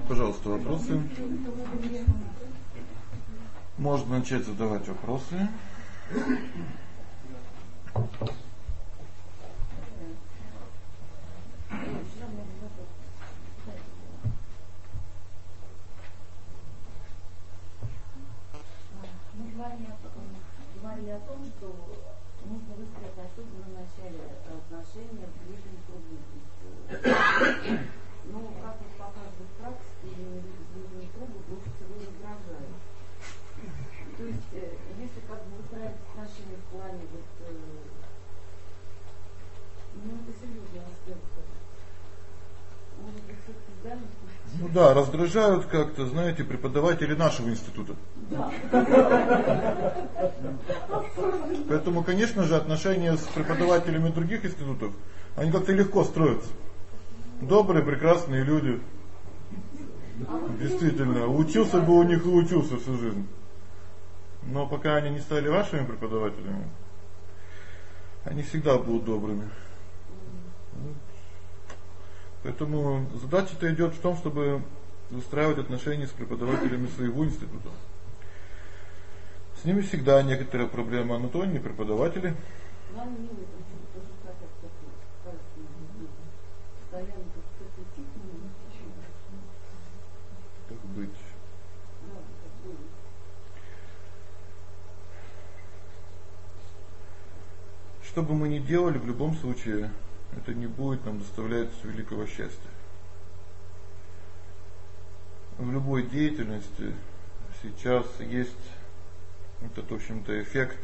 Пожалуйста, вопросы. Можно начать задавать вопросы. Говорили о том, что нужно выстроить особенно в начале отношения в ближнем кругу. Но, как вот показывает практика, именно люди в ближнем кругу больше всего раздражают. То есть, если как бы выстраивать отношения в плане вот, это серьезный аспект. Может быть, все-таки в дальнем случае. Ну да, раздражают как-то, знаете, преподаватели нашего института. Да. Поэтому, конечно же, отношения с преподавателями других институтов, они как-то легко строятся. Добрые, прекрасные люди. Действительно, учился бы у них и учился всю жизнь. Но пока они не стали вашими преподавателями, они всегда будут добрыми. Поэтому задача-то идёт в том, чтобы выстраивать отношения с преподавателями своего института. С ними всегда некоторая проблема, но то они преподаватели. Как быть? Что бы мы ни делали, в любом случае это не будет нам доставлять великого счастья. В любой деятельности сейчас есть этот, в общем-то, эффект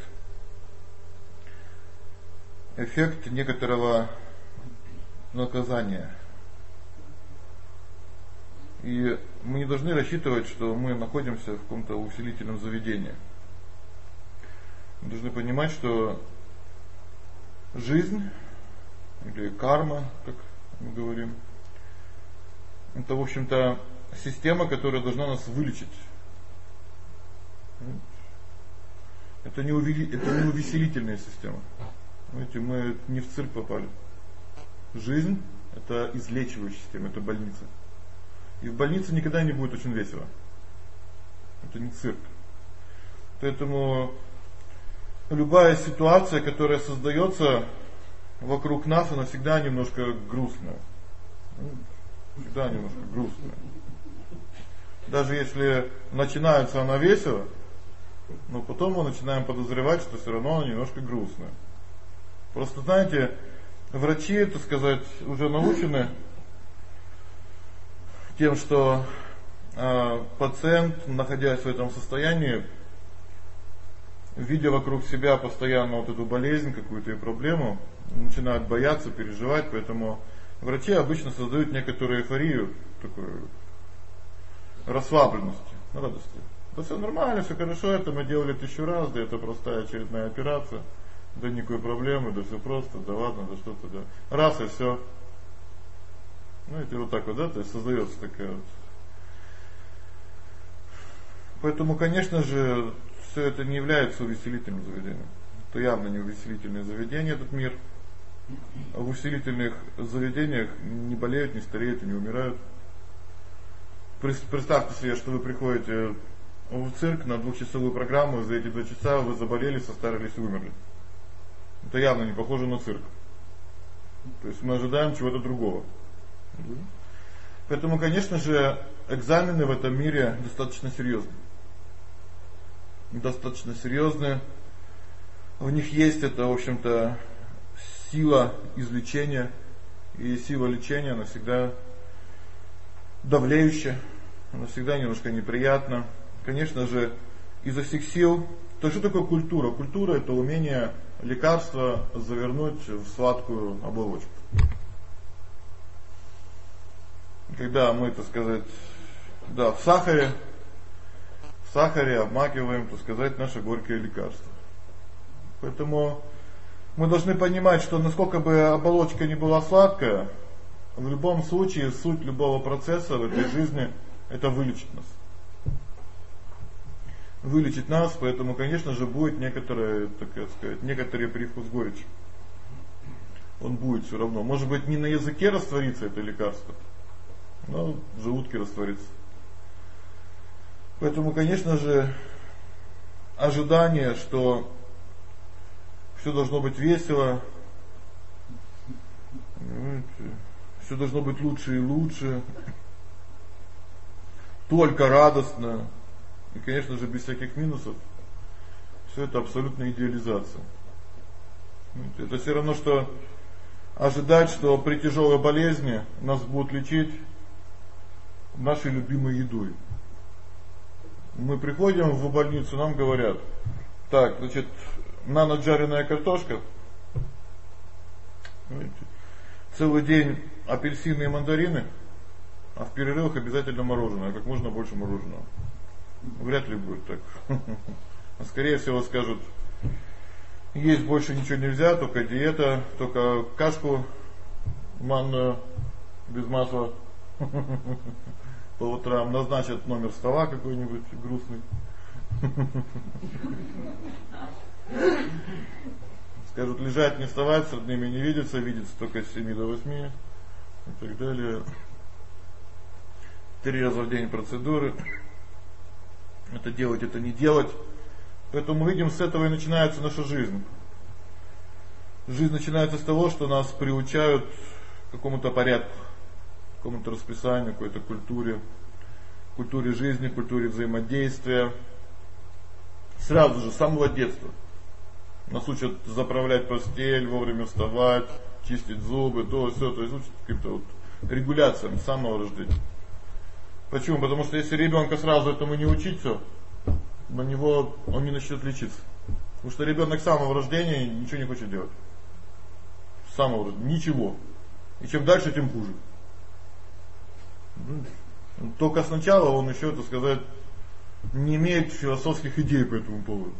некоторого наказания. И мы не должны рассчитывать, что мы находимся в каком-то усилительном заведении. Мы должны понимать, что жизнь или карма, как мы говорим, это, в общем-то, система, которая должна нас вылечить. Это не увеселительная система. Знаете, мы не в цирк попали. Жизнь это излечивающая система, это больница. И в больнице никогда не будет очень весело. Это не цирк. Поэтому любая ситуация, которая создаётся вокруг нас, она всегда немножко грустная. Всегда немножко грустная. Даже если начинается она весело, но потом мы начинаем подозревать, что всё равно она немножко грустная. Просто знаете, врачи, так сказать, уже научены тем, что пациент, находясь в этом состоянии, видя вокруг себя постоянно вот эту болезнь, какую-то и проблему, начинают бояться, переживать, поэтому врачи обычно создают некоторую эйфорию, такую расслабленность, радость. Да всё нормально, всё хорошо, это мы делали 1000 раз, да это простая очередная операция, да никакой проблемы, да всё просто, да ладно, да что-то, да. Раз и всё. Знаете, вот так вот, да, то есть создаётся такая вот. Поэтому, конечно же, всё это не является увеселительным заведением. Это явно не увеселительное заведение этот мир. А в увеселительных заведениях не болеют, не стареют и не умирают. Представьте себе, что вы приходите в цирк на 2-часовую программу, за эти 2 часа вы заболели, состарились и умерли. Это явно не похоже на цирк. То есть мы ожидаем чего-то другого. Поэтому, конечно же, экзамены в этом мире достаточно серьёзные. Достаточно серьёзные. В них есть это, в общем-то, сила излечения, и сила лечения, она всегда давлеющая, она всегда немножко неприятна. Конечно же, изо всех сил. То что такое культура? Культура это умение лекарство завернуть в сладкую оболочку. Когда мы, так сказать, да, в сахаре обмакиваем, так сказать, наше горькое лекарство. Поэтому мы должны понимать, что насколько бы оболочка ни была сладкая, в любом случае суть любого процесса в этой жизни это вылечить нас. Вылечить нас, поэтому, конечно же, будет некоторое, так сказать, некоторый привкус горечи. Он будет всё равно. Может быть, не на языке растворится это лекарство, но в желудке растворится. Поэтому, конечно же, ожидание, что все должно быть весело, все должно быть лучше и лучше, только радостно, и, конечно же, без всяких минусов, все это абсолютная идеализация. Это все равно, что ожидать, что при тяжелой болезни нас будут лечить нашей любимой едой. Мы приходим в больницу, нам говорят: так, значит, на ночь жареная картошка, целый день апельсины и мандарины, а в перерывах обязательно мороженое, как можно больше мороженого. Вряд ли будет так. А скорее всего скажут: есть больше ничего нельзя, только диета, только кашку манную без масла по утрам, назначат номер стола какой-нибудь грустный. Скажут: лежать, не вставать, с родными не видеться, видеться только с 7 до 8 и так далее. 3 раза в день процедуры. Это делать, это не делать. Поэтому мы видим, с этого и начинается наша жизнь. Жизнь начинается с того, что нас приучают к какому-то порядку, к какому-то расписанию, какой-то культуре жизни, культуре взаимодействия. Сразу же, с самого детства. Нас учат заправлять постель, вовремя вставать, чистить зубы, то всё, то есть учат каким-то вот регуляциям с самого рождения. Почему? Потому что если ребёнка сразу этому не учить всё, на него он не начнёт лечиться. Потому что ребёнок с самого рождения ничего не хочет делать. С самого рождения ничего. И чем дальше, тем хуже. Только сначала он ещё, так сказать, не имеет философских идей по этому поводу.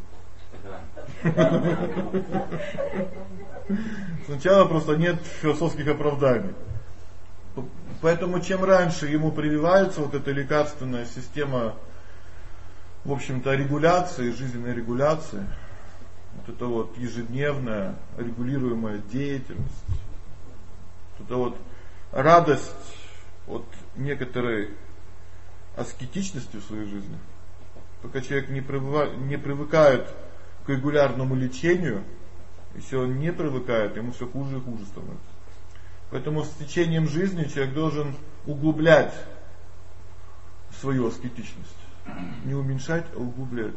Сначала просто нет философских оправданий. Поэтому чем раньше ему прививается вот эта лекарственная система, в общем-то, регуляции, жизненной регуляции, вот это вот ежедневная регулируемая деятельность, вот это вот радость от некоторой аскетичности в своей жизни. Пока человек не привыкает к регулярному лечению, если он не привыкает, ему всё хуже и хуже становится. Поэтому с течением жизни человек должен углублять свою аскетичность. Не уменьшать, а углублять.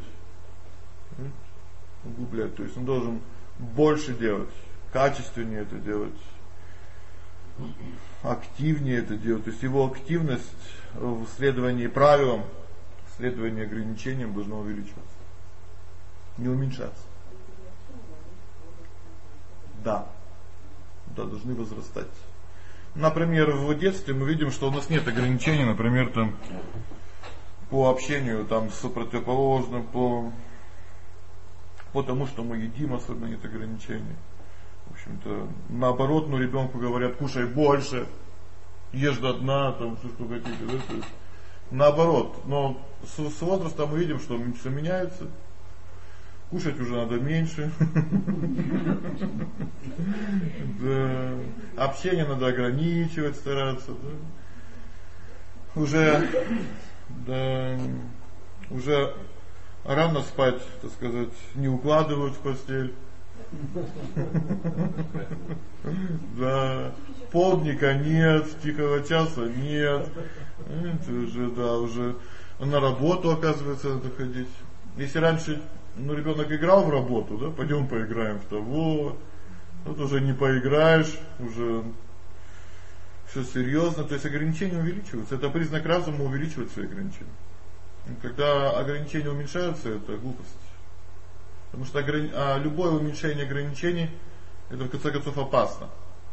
Углублять. То есть он должен больше делать, качественнее это делать, активнее это делать. То есть его активность в следовании правилам, в следовании ограничениям должна увеличиваться. Не уменьшаться. Да. Да, должны возрастать. Например, в детстве мы видим, что у нас нет ограничений, например, там по общению там с противоположным, по тому, что мы едим, особенно нет ограничений. В общем-то, наоборот, ребёнку говорят: кушай больше, ешь до дна, там что хотите, да, то есть наоборот. Но с возрастом мы видим, что всё меняется. Кушать уже надо меньше. Да. Общение надо ограничивать, стараться, да. Уже рано спать, так сказать, не укладывают в постель. Да. Полдника нет, тихого часа нет. Это уже на работу, оказывается, надо ходить. Если раньше ребёнок играл в работу, да, пойдём поиграем в того. Тут уже не поиграешь, уже всё серьёзно, то есть ограничения увеличиваются. Это признак разума — увеличивать свои ограничения. Когда ограничения уменьшаются, это глупость. Потому что любое уменьшение ограничений это в конце концов опасно.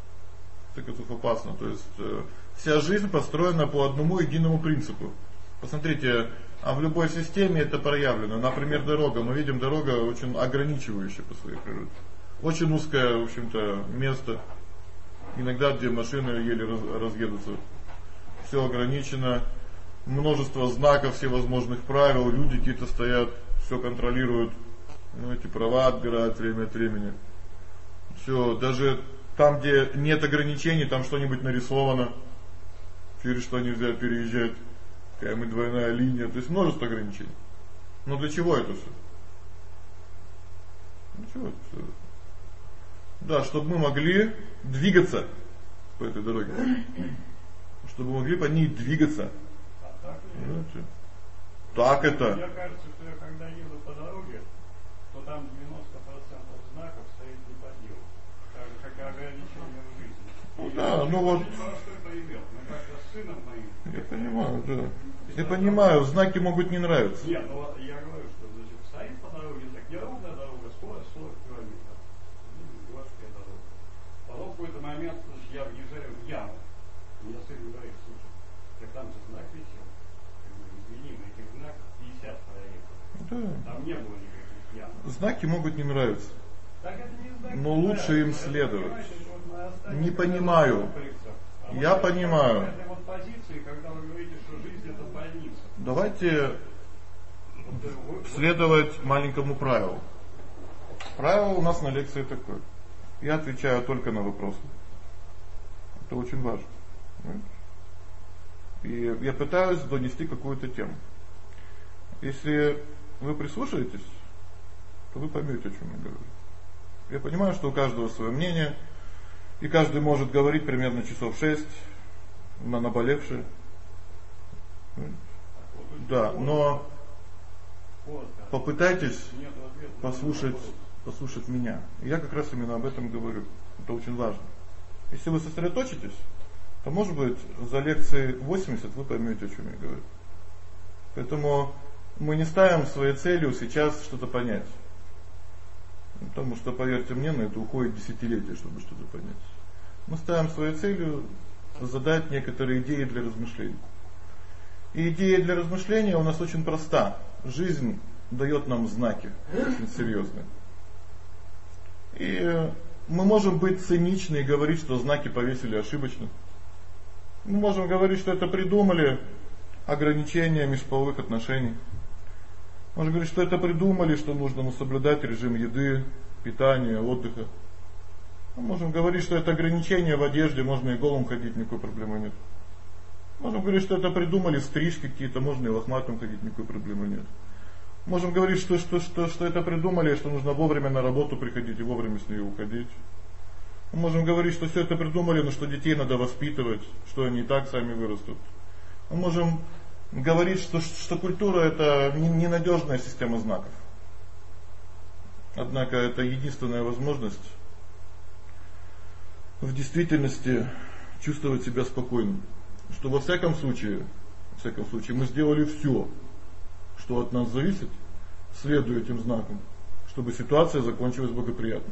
То есть вся жизнь построена по одному единому принципу. Посмотрите, в любой системе это проявлено. Например, дорога. Мы видим, дорога очень ограничивающая по своей природе. Очень узкое, в общем-то, место. Иногда где машины еле разъедутся. Всё ограничено. Множество знаков, всевозможных правил, люди какие-то стоят, всё контролируют. Эти права отбирают время от времени. Всё, даже там, где нет ограничений, там что-нибудь нарисовано. через что нельзя переезжать, какая-нибудь двойная линия, то есть множество ограничений. Но для чего это все? Для чего это все? Да, чтобы мы могли двигаться по этой дороге. Чтобы мы могли по ней двигаться. Понимаете? Так это. Мне кажется, что я когда еду по дороге, то там 90% знаков стоит не по делу. Так же, как и ограничения в жизни. Ну да, ну вот. Что это имел? Мы как-то с сыном моим. Я понимаю, да. Я понимаю, знаки могут не нравиться. Нет, ну вот я говорю, что значит, стоит по дороге, так неровная дорога, скорость 40 километров. Гладкая дорога. Потом в какой-то момент, значит, я въезжаю в яму. Мне сын говорит, слушай, так там же знак висел. Извини, на этих знаках 50 проехал. Да. Там не было никаких ям. Знаки могут не нравиться. Так это не знаки, но лучше им следовать. Не понимаю. Я понимаю. В этой вот позиции, когда вы говорите, что жизнь это больница. Давайте следовать маленькому правилу. Правило у нас на лекции такое. Я отвечаю только на вопросы. Это очень важно. И я пытаюсь донести какую-то тему. Если вы прислушаетесь, то вы поймете, о чем я говорю. Я понимаю, что у каждого свое мнение, и каждый может говорить примерно часов 6 на наболевшее. Да, но попытайтесь послушать меня. Я как раз именно об этом говорю. Это очень важно. Если вы сосредоточитесь, то, может быть, за лекции 80 вы поймете, о чем я говорю. Поэтому мы не ставим своей целью сейчас что-то понять. Потому что, поверьте мне, на это уходит десятилетия, чтобы что-то понять. Мы ставим своей целью задать некоторые идеи для размышлений. И идея для размышления у нас очень проста. Жизнь дает нам знаки, очень серьезные. И мы можем быть циничны и говорить, что знаки повесили ошибочно. Мы можем говорить, что это придумали ограничения межполовых отношений. Можно говорить, что это придумали, что нужно соблюдать режим еды, питания, отдыха. Мы можем говорить, что это ограничения в одежде, можно и голым ходить, никакой проблемы нет. Можем говорить, что это придумали стрижки какие-то, можно и лохматым ходить, никакой проблемы нет. Можем говорить, что это придумали, что нужно вовремя на работу приходить и вовремя с нее уходить. Мы можем говорить, что все это придумали, но что детей надо воспитывать, что они и так сами вырастут. Мы можем говорить, что культура это ненадежная система знаков. Однако это единственная возможность в действительности чувствовать себя спокойным. Что во всяком случае мы сделали все, что от нас зависит, следуя этим знакам, чтобы ситуация закончилась благоприятно.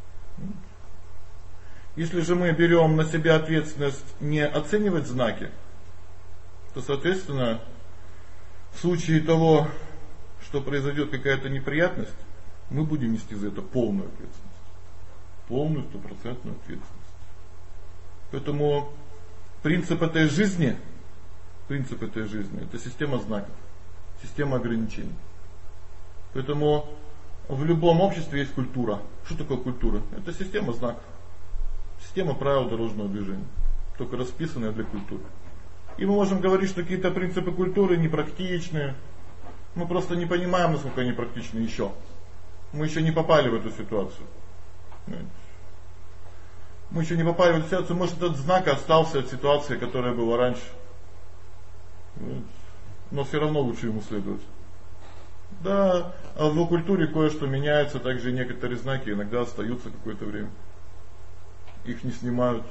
Если же мы берем на себя ответственность не оценивать знаки, то, соответственно, в случае того, что произойдет какая-то неприятность, мы будем нести за это полную ответственность. Полную, 100% ответственность. Поэтому принцип этой жизни это система знаков, система ограничений. Поэтому в любом обществе есть культура. Что такое культура? Это система знаков. Система правил дорожного движения, только расписанная для культуры. И мы можем говорить, что какие-то принципы культуры непрактичные. Мы просто не понимаем, насколько они практичны еще. Мы еще не попали в эту ситуацию. Мы еще не попали в эту ситуацию. Может, этот знак остался от ситуации, которая была раньше. Но все равно лучше ему следовать. Да, а в культуре кое-что меняется, также некоторые знаки иногда остаются какое-то время. Их не снимают.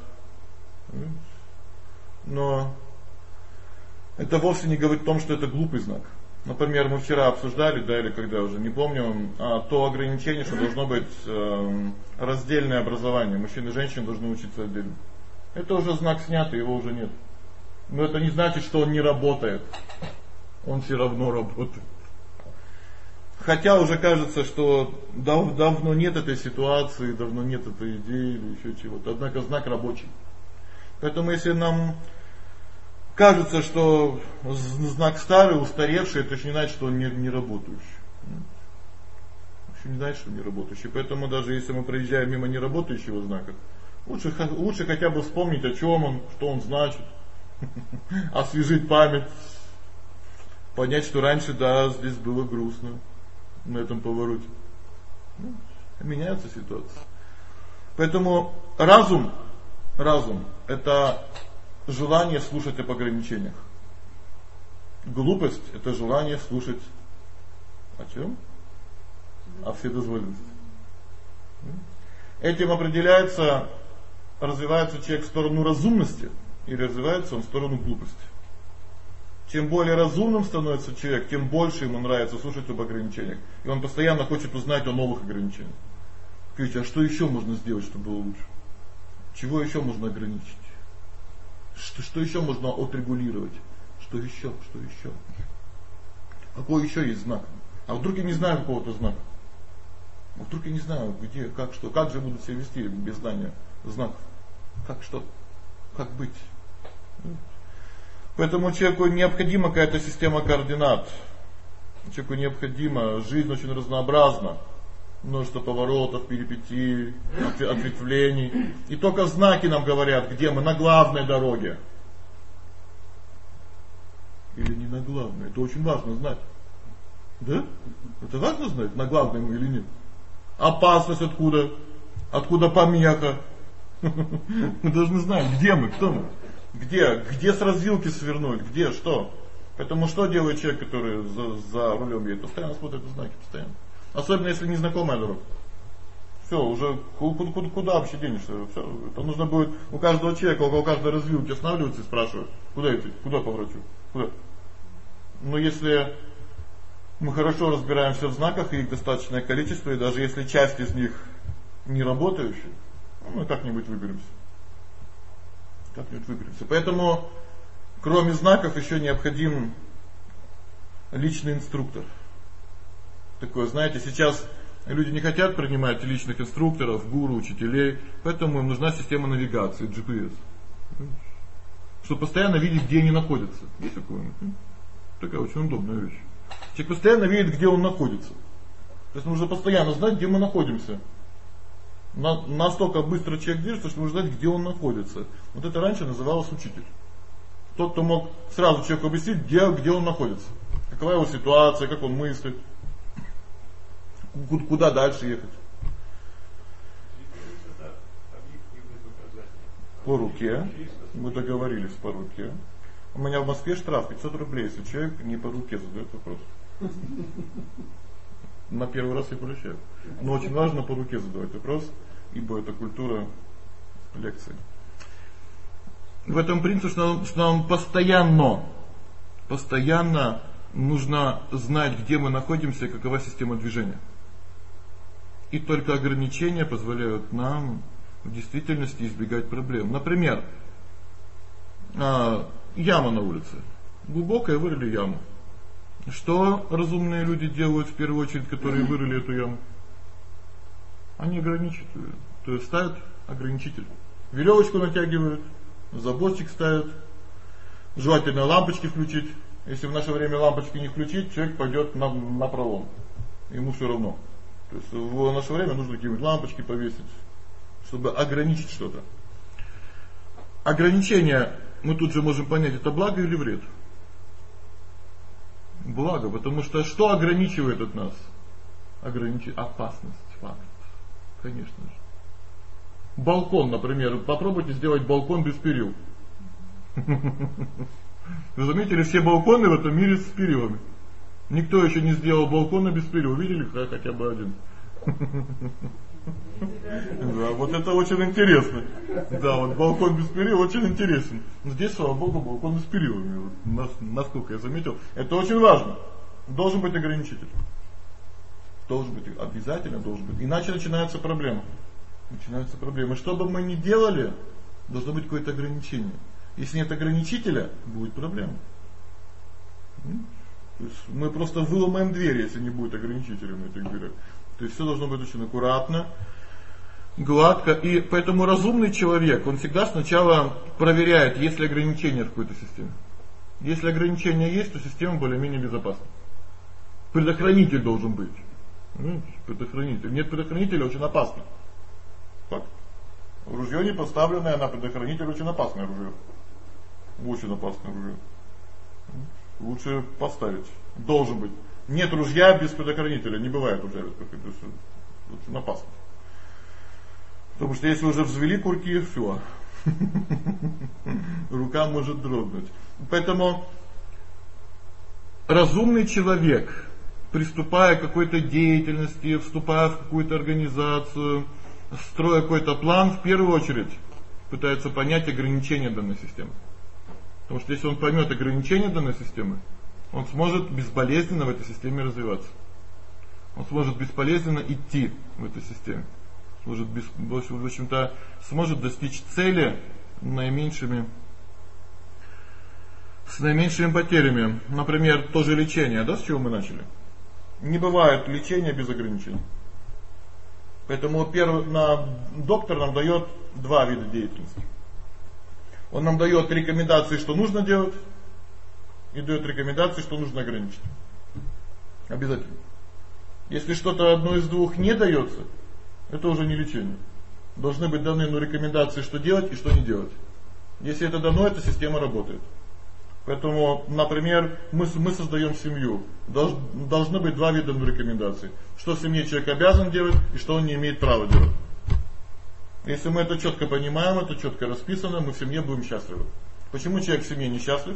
Но это вовсе не говорит о том, что это глупый знак. Например, мы вчера обсуждали, да, или когда уже, не помню, то ограничение, что должно быть раздельное образование. Мужчины и женщины должны учиться отдельно. Это уже знак снят, и его уже нет. Но это не значит, что он не работает. Он все равно работает. Хотя уже кажется, что давно нет этой ситуации, давно нет этой идеи или еще чего-то. Однако знак рабочий. Поэтому если нам кажется, что знак старый, устаревший, это еще не значит, что он не работающий. Еще не значит, что он не работающий. Поэтому даже если мы проезжаем мимо неработающего знака, лучше хотя бы вспомнить, о чем он, что он значит. Освежить память, понять, что раньше, да, здесь было грустно на этом повороте. Меняется ситуация. Поэтому разум это желание слушать об ограничениях. Глупость это желание слушать о чем? О вседозволенности. Этим развивается человек в сторону разумности и развивается он в сторону глупости. Чем более разумным становится человек, тем больше ему нравится слушать об ограничениях. И он постоянно хочет узнать о новых ограничениях. Скажите, а что еще можно сделать, чтобы было лучше? Чего еще можно ограничить? Что еще можно отрегулировать? Что еще? Какой еще есть знак? А вдруг я не знаю какого-то знака? А вдруг я не знаю, где, как, что? Как же я буду себя вести без знания знаков? Как, что? Как быть? Поэтому человеку необходима какая-то система координат. Человеку необходима, жизнь очень разнообразна. Множество поворотов, перипетий, ответвлений. И только знаки нам говорят, где мы, на главной дороге. Или не на главной. Это очень важно знать. Да? Это важно знать, на главной мы или нет. Опасность откуда? Откуда помеха? Мы должны знать, где мы, кто мы. Где с развилки свернуть, где, что. Поэтому что делает человек, который за рулем едет? Постоянно смотрит знаки, постоянно. Особенно если незнакомая дорога. Все, уже куда вообще денешься? Все, это нужно будет у каждого человека, около каждой развилки останавливаться и спрашивать, куда идти, куда поворачивать, куда. Но если мы хорошо разбираемся в знаках, и их достаточное количество, и даже если часть из них не работающие, мы как-нибудь выберемся. Поэтому, кроме знаков, еще необходим личный инструктор. Такое, знаете, сейчас люди не хотят принимать личных инструкторов, гуру, учителей, поэтому им нужна система навигации, GPS. Чтобы постоянно видеть, где они находятся. Есть такое? Такая очень удобная вещь. Человек постоянно видит, где он находится. То есть нужно постоянно знать, где мы находимся. Настолько быстро человек движется, что нужно знать, где он находится. Вот это раньше называлось учитель. Тот, кто мог сразу человеку объяснить, где он находится. Какова его ситуация, как он мыслит. Куда дальше ехать. По руке. Мы договорились по руке. У меня в Москве штраф 500 рублей, если человек не по руке задает вопрос. На первый раз я прощаю. Но очень важно по руке задавать вопрос, ибо это культура лекции. В этом принципе, что нам постоянно нужно знать, где мы находимся и какова система движения. И только ограничения позволяют нам в действительности избегать проблем. Например, яма на улице. Глубокая, вырыли яму. Что разумные люди делают в первую очередь, которые вырыли эту яму? Они ограничивают. То есть ставят ограничитель. Веревочку натягивают, заборчик ставят. Желательно лампочки включить. Если в наше время лампочки не включить, человек пойдет на пролом. Ему все равно. То есть в наше время нужно какие-нибудь лампочки повесить, чтобы ограничить что-то. Ограничение, мы тут же можем понять, это благо или вред? Благо, потому что ограничивает от нас? Ограничивает опасность, факт. Конечно же. Балкон, например, попробуйте сделать балкон без перил. Вы заметили, все балконы в этом мире с перилами. Никто еще не сделал балкона без перил. Видели хотя бы один? Да, вот это очень интересно. Да, вот балкон без перил очень интересен. Но здесь, слава богу, балкон без перилами. Вот, насколько я заметил, это очень важно. Должен быть ограничитель. Должен быть, обязательно должен быть. Иначе начинаются проблемы. Что бы мы ни делали, должно быть какое-то ограничение. Если нет ограничителя, будет проблема. То есть мы просто выломаем дверь, если не будет ограничителя на этих дверях. То есть все должно быть очень аккуратно, гладко. И поэтому разумный человек, он всегда сначала проверяет, есть ли ограничения в какой-то системе. Если ограничения есть, то система более-менее безопасна. Предохранитель должен быть. Предохранитель. Нет предохранителя, очень опасно. Так. Ружье не поставленное на предохранитель, очень опасное ружье. Очень опасное ружье. Лучше поставить. Должен быть. Нет ружья без предохранителя, не бывает ружья без предохранителя. Очень опасно. Потому что если уже взвели курки, всё. Рука может дрогнуть. Поэтому разумный человек, приступая к какой-то деятельности, вступая в какую-то организацию, строя какой-то план, в первую очередь пытается понять ограничения данной системы. Потому что если он поймёт ограничения данной системы, он сможет безболезненно в этой системе развиваться. Он сможет бесполезно идти в этой системе. Сможет в общем-то сможет достичь цели с наименьшими потерями. Например, то же лечение, да, с чего мы начали? Не бывает лечения без ограничений. Поэтому доктор нам даёт два вида деятельности. Он нам даёт рекомендации, что нужно делать, и даёт рекомендации, что нужно ограничить. Обязательно. Если что-то одно из двух не даётся, это уже не лечение. Должны быть даны рекомендации, что делать и что не делать. Если это дано, эта система работает. Поэтому, например, мы создаём семью. Должны быть два вида рекомендаций. Что в семье человек обязан делать и что он не имеет права делать. Если мы это чётко понимаем, это чётко расписано, мы в семье будем счастливы. Почему человек в семье несчастлив?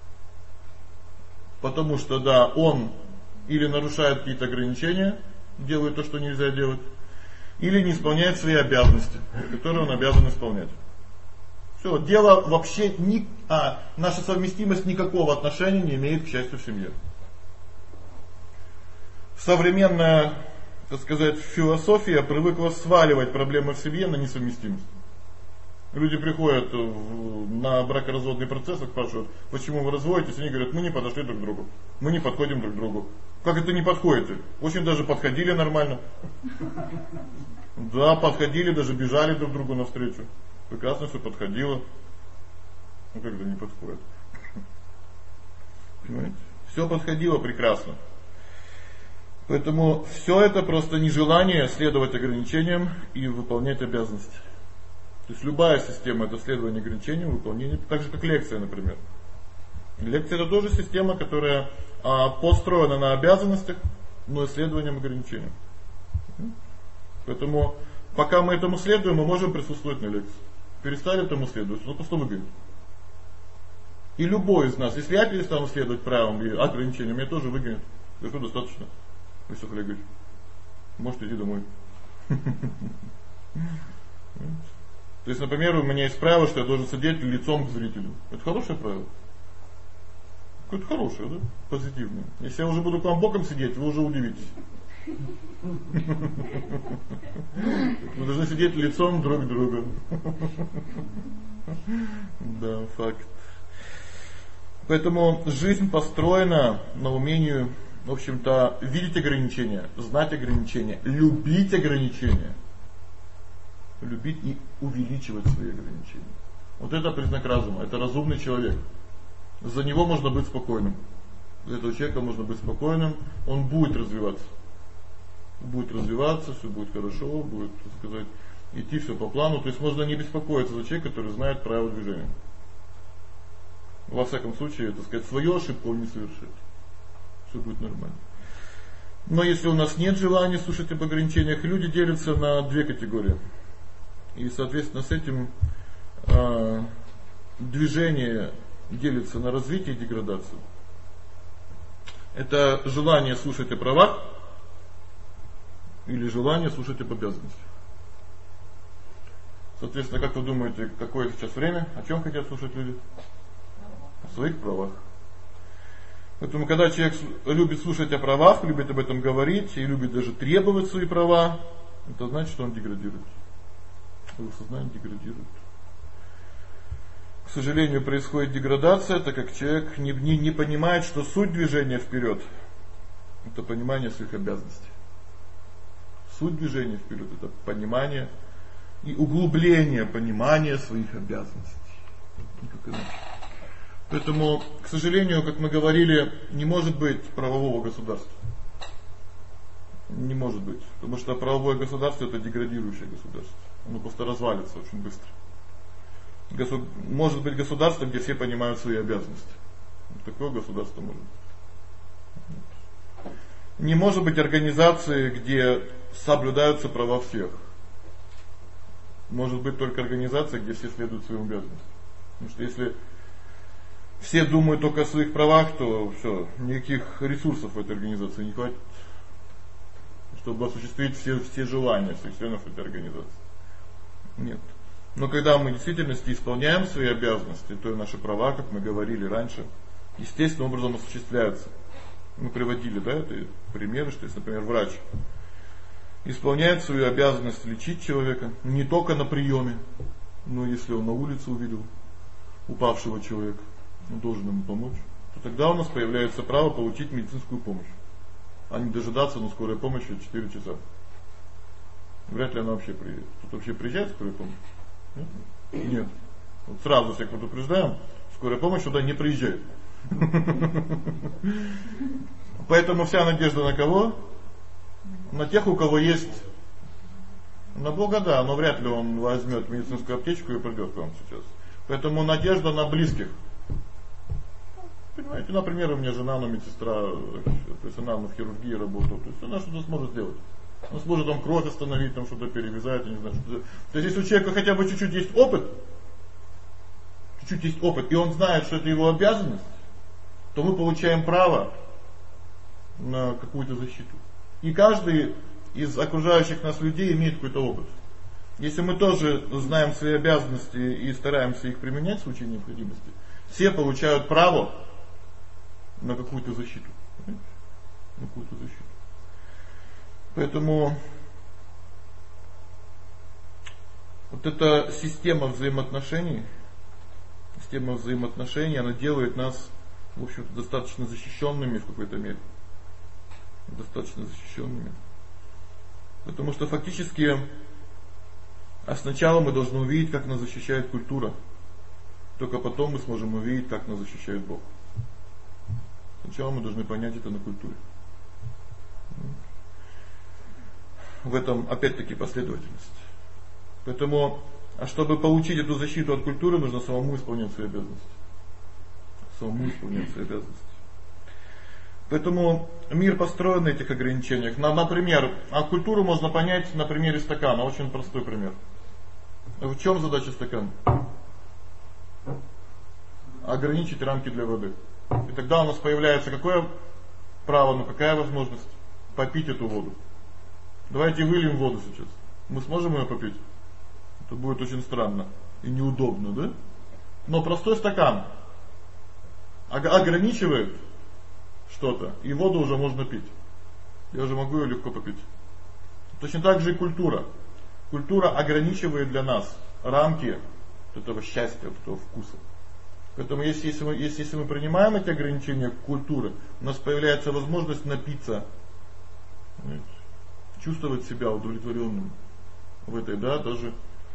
Потому что да, он или нарушает какие-то ограничения, делает то, что нельзя делать, или не исполняет свои обязанности, которые он обязан исполнять. Всё, дело вообще наша совместимость никакого отношения не имеет к счастью в семье. Современная, так сказать, философия привыкла сваливать проблемы в семье на несовместимость. Люди приходят на бракоразводный процесс и спрашивают: "Почему вы разводитесь?" Они говорят: "Мы не подошли друг к другу. Мы не подходим друг к другу". Как это не подходите? Очень даже подходили нормально. Да, подходили, даже бежали друг другу навстречу. Прекрасно всё подходило. Ну как это не подходит? Понимаете? Всё подходило прекрасно. Поэтому всё это просто нежелание следовать ограничениям и выполнять обязанности. То есть любая система это следование ограничениям, выполнение, так же как лекция, например. Лекция это тоже система, которая построена на обязанностях, но и следованием ограничениям. Поэтому пока мы этому следуем, мы можем присутствовать на лекции. Перестали этому следовать, ну просто выгонят. И любой из нас, если я перестану следовать правилам и ограничениям, меня тоже выгонят. Это достаточно. Иосиф Олегович, можете идти домой. То есть, например, у меня есть правило, что я должен сидеть лицом к зрителю. Это хорошее правило? Какое-то хорошее, да? Позитивное. Если я уже буду к вам боком сидеть, вы уже удивитесь. Вы должны сидеть лицом друг к другу. Да, факт. Поэтому жизнь построена на умении, в общем-то, видеть ограничения, знать ограничения, любить ограничения. Любить и увеличивать свои ограничения. Вот это признак разума, это разумный человек. За него можно быть спокойным. За этого человека можно быть спокойным, он будет развиваться. Будет развиваться, всё будет хорошо, будет, так сказать, идти всё по плану. То есть можно не беспокоиться за человека, который знает правила движения. Во всяком случае, так сказать, свою ошибку он не совершит. Всё будет нормально. Но если у нас нет желания слушать об ограничениях, люди делятся на две категории. И, соответственно, с этим движение делится на развитие и деградацию. Это желание слушать о правах или желание слушать об обязанностях. Соответственно, как вы думаете, какое сейчас время? О чём хотят слушать люди? О своих правах. Поэтому когда человек любит слушать о правах, любит об этом говорить и любит даже требовать свои права, это значит, что он деградирует. Его сознание деградирует. К сожалению, происходит деградация, так как человек не понимает, что суть движения вперёд это понимание своих обязанностей. Суть движения вперёд это понимание и углубление понимания своих обязанностей. Никак иначе. Поэтому, к сожалению, как мы говорили, не может быть правового государства. Не может быть, потому что правовое государство это деградирующее государство. Оно просто развалится очень быстро. Может быть государство, где все понимают свои обязанности. Такое государство может быть. Не может быть организации, где соблюдаются права всех. Может быть только организация, где все следуют своим обязанностям. Потому что если все думают только о своих правах, то всё, никаких ресурсов в этой организации не хватит, чтобы осуществить все желания всех членов этой организации. Нет. Но когда мы в действительности исполняем свои обязанности, то и наши права, как мы говорили раньше, естественным образом осуществляются. Мы приводили, это примеры, что если, например, врач исполняет свою обязанность лечить человека не только на приеме, но если он на улице увидел упавшего человека, он должен ему помочь, то тогда у нас появляется право получить медицинскую помощь, а не дожидаться на скорой помощи 4 часа. Вряд ли она вообще приедет. Тут вообще приезжает скорая помощь? Нет. Вот сразу всех предупреждаем, скорая помощь сюда не приезжает. Поэтому вся надежда на кого? На тех, у кого есть. На Бога, да, но вряд ли он возьмет медицинскую аптечку и придет к вам сейчас. Поэтому надежда на близких. Понимаете, например, у меня жена, она медсестра, то есть она в хирургии работает, то есть она что-то сможет сделать. Она сможет там кровь остановить, там что-то перевязать, я не знаю, что-то. То есть если у человека хотя бы чуть-чуть есть опыт, и он знает, что это его обязанность, то мы получаем право на какую-то защиту. И каждый из окружающих нас людей имеет какой-то опыт. Если мы тоже знаем свои обязанности и стараемся их применять в случае необходимости, все получают право на какую-то защиту. На какую-то защиту. Поэтому вот эта система взаимоотношений, она делает нас, в общем-то, достаточно защищенными в какой-то мере. Достаточно защищенными. Потому что фактически сначала мы должны увидеть, как нас защищает культура. Только потом мы сможем увидеть, как нас защищает Бог. Сначала мы должны понять это на культуре. В этом опять-таки последовательность. Поэтому, чтобы получить эту защиту от культуры, нужно самому исполнять свои обязанности. Поэтому мир построен на этих ограничениях. Например, культуру можно понять на примере стакана. Очень простой пример. В чем задача стакана? Ограничить рамки для воды. И тогда у нас появляется какое право, какая возможность попить эту воду. Давайте выльем воду сейчас. Мы сможем ее попить? Это будет очень странно и неудобно, да? Но простой стакан ограничивает что-то, и воду уже можно пить. Я уже могу ее легко попить. Точно так же и культура. Культура ограничивает для нас рамки этого счастья, этого вкуса. Поэтому если мы принимаем эти ограничения культуры, у нас появляется возможность напиться, чувствовать себя удовлетворенным в этой, даже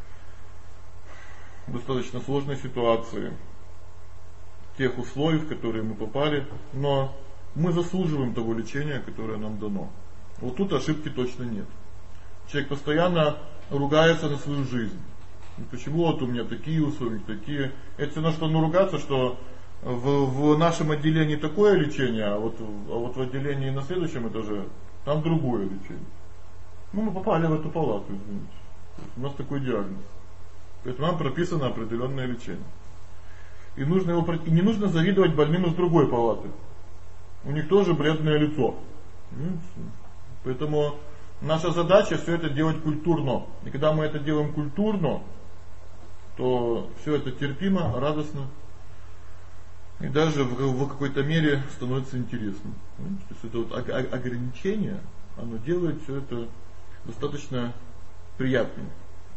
достаточно сложной ситуации, тех условий, в которые мы попали, но мы заслуживаем того лечения, которое нам дано. Вот тут ошибки точно нет. Человек постоянно ругается на свою жизнь. Почему вот у меня такие условия, такие? Это все на что наругаться, что в нашем отделении такое лечение, а вот в отделении на следующем этаже там другое лечение. Мы попали в эту палату, извините. У нас такой диагноз. Поэтому нам прописано определенное лечение. И не нужно завидовать больным из другой палаты. У них тоже бледное лицо. Поэтому наша задача все это делать культурно. И когда мы это делаем культурно, то все это терпимо, радостно. И даже в какой-то мере становится интересным. То есть это вот ограничение, оно делает все это достаточно приятным.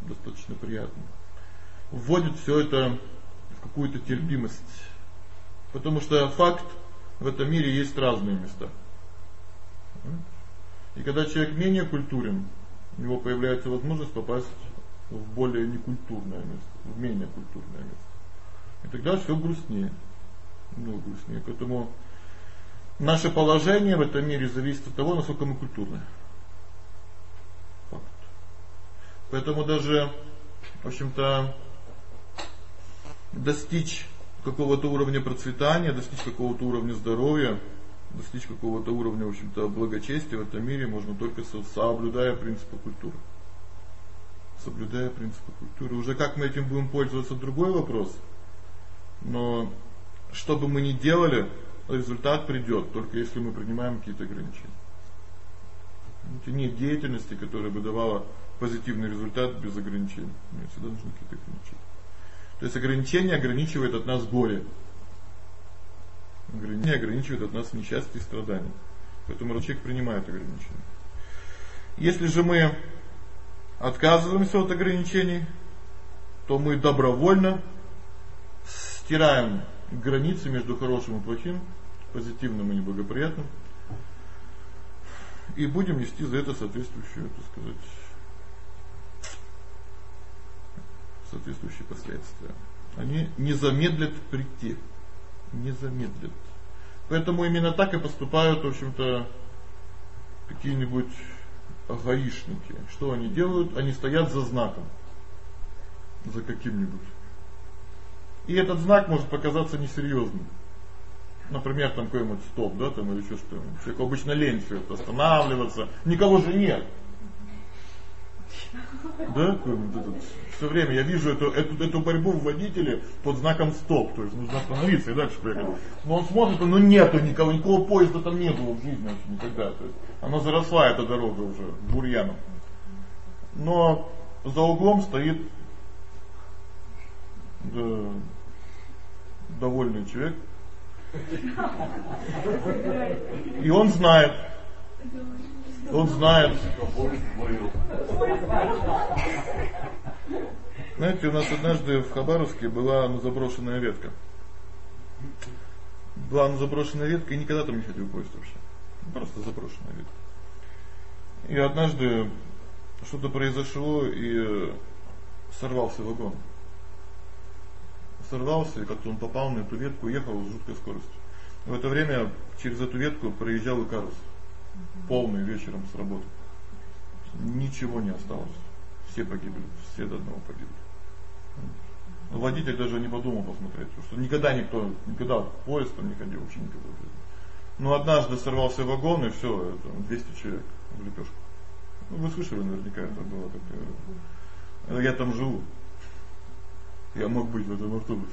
Вводит все это в какую-то терпимость. Потому что факт, в этом мире есть разные места. И когда человек менее культурен, у него появляется возможность попасть в более некультурное место, в менее культурное место. И тогда все грустнее. Много грустнее. Поэтому наше положение в этом мире зависит от того, насколько мы культурны. Факт. Поэтому даже, в общем-то, достичь какого-то уровня процветания, достичь какого-то уровня здоровья, достичь какого-то уровня, в общем-то, благочестия в этом мире можно только соблюдая принципы культуры. Соблюдая принципы культуры. Уже как мы этим будем пользоваться, другой вопрос. Но что бы мы ни делали, результат придёт, только если мы принимаем какие-то ограничения. Нет деятельности, которая бы давала позитивный результат без ограничений. Нет, всегда нужны какие-то ограничения. То есть ограничение ограничивает от нас горе. Ограничение ограничивает от нас несчастье и страдания. Поэтому человек принимает ограничения. Если же мы отказываемся от ограничений, то мы добровольно стираем границы между хорошим и плохим, позитивным и неблагоприятным. И будем нести за это соответствующие последствия. Они не замедлят прийти. Не замедлят. Поэтому именно так и поступают, в общем-то, какие-нибудь гаишники. Что они делают? Они стоят за знаком. За каким-нибудь. И этот знак может показаться несерьёзным. Например, там какой-нибудь стоп, да, там или ещё что-нибудь. Человеку обычно лень всё это останавливаться. Никого же нет. Да, всё время я вижу эту борьбу в водителе под знаком стоп, то есть нужно остановиться и дальше проехать. Но он смотрит, но нету никакого поезда там не было в жизни вообще никогда, то есть она заросла эта дорога уже бурьяном. Но за углом стоит довольный человек. И он знает. Знаете, у нас однажды в Хабаровске была заброшенная ветка. И никогда там не ходил поезд вообще. Просто заброшенная ветка. И однажды что-то произошло, и сорвался вагон. И как-то он попал на эту ветку и ехал с жуткой скоростью. В это время через эту ветку проезжал Икарус. Полный вечером с работы. Ничего не осталось. Все погибли, все до одного погибли. Водитель даже не подумал посмотреть, потому что никогда поезд там не ходил, вообще никогда в жизни. Но однажды сорвался вагон, и всё, это 200 человек в лепёшку. Вы слышали наверняка, это было такое. Я там живу. Я мог быть в этом автобусе.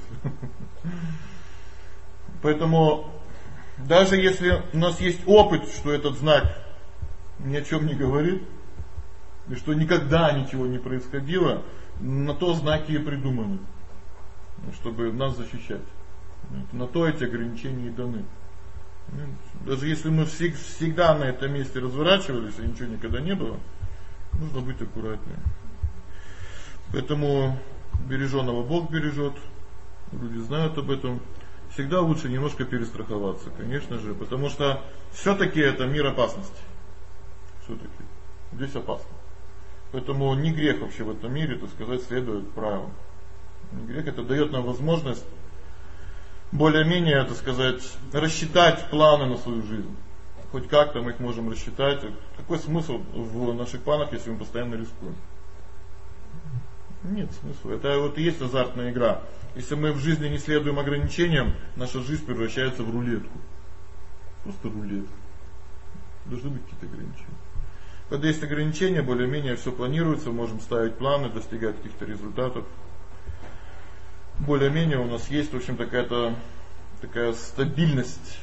Поэтому даже если у нас есть опыт, что этот знак ни о чём не говорит, и что никогда ничего не происходило, на то знаки и придуманы, чтобы нас защищать. На то эти ограничения и даны. Даже если мы всегда на этом месте разворачивались, и ничего никогда не было, нужно быть аккуратнее. Поэтому бережёного Бог бережёт. Люди знают об этом. Всегда лучше немножко перестраховаться, конечно же, потому что всё-таки это мир опасности. Всё-таки здесь опасно. Поэтому не грех вообще в этом мире, так сказать, следовать правилам. Не грех, это даёт нам возможность более-менее, так сказать, рассчитать планы на свою жизнь. Хоть как-то мы их можем рассчитать. Какой смысл в наших планах, если мы постоянно рискуем? Нет смысла. Это вот и есть азартная игра. Если мы в жизни не следуем ограничениям, наша жизнь превращается в рулетку. Просто рулетка. Должны быть какие-то ограничения. Когда есть ограничения, более-менее всё планируется, можем ставить планы, достигать каких-то результатов. Более-менее у нас есть, в общем, такая стабильность.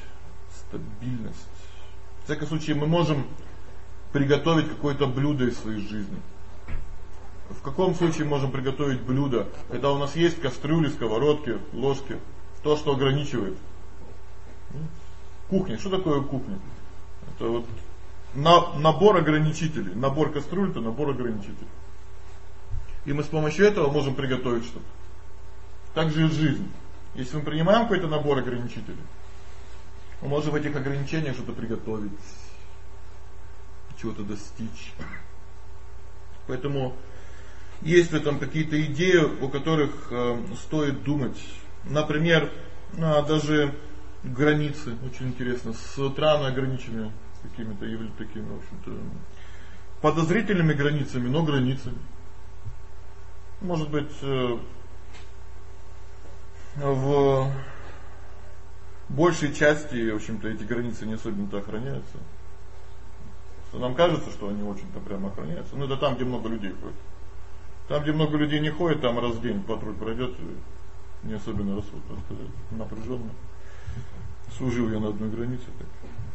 В всяком случае, мы можем приготовить какое-то блюдо из своей жизни. В каком случае можем приготовить блюдо? Когда у нас есть кастрюли, сковородки, ложки, то, что ограничивает. Кухня. Что такое кухня? Это вот набор ограничителей. Набор кастрюль это набор ограничителей. И мы с помощью этого можем приготовить что-то. Так же и жизнь. Если мы принимаем какой-то набор ограничителей, мы можем в этих ограничениях что-то приготовить, чего-то достичь. Поэтому есть в этом какие-то идеи, о которых стоит думать. Например, даже границы, очень интересно, страны ограничены какими-то такими, в общем-то, подозрительными границами, но границами. Может быть, в большей части, в общем-то, эти границы не особенно-то охраняются. Нам кажется, что они очень-то прямо охраняются. Ну это там, где много людей ходит. Там, где много людей не ходит, там раз в день патруль пройдёт, не особенно расход, так сказать, напряжённо. Служил я на одной границе, так.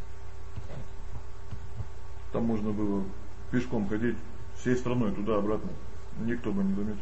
Там можно было пешком ходить всей страной туда-обратно. Никто бы не заметил.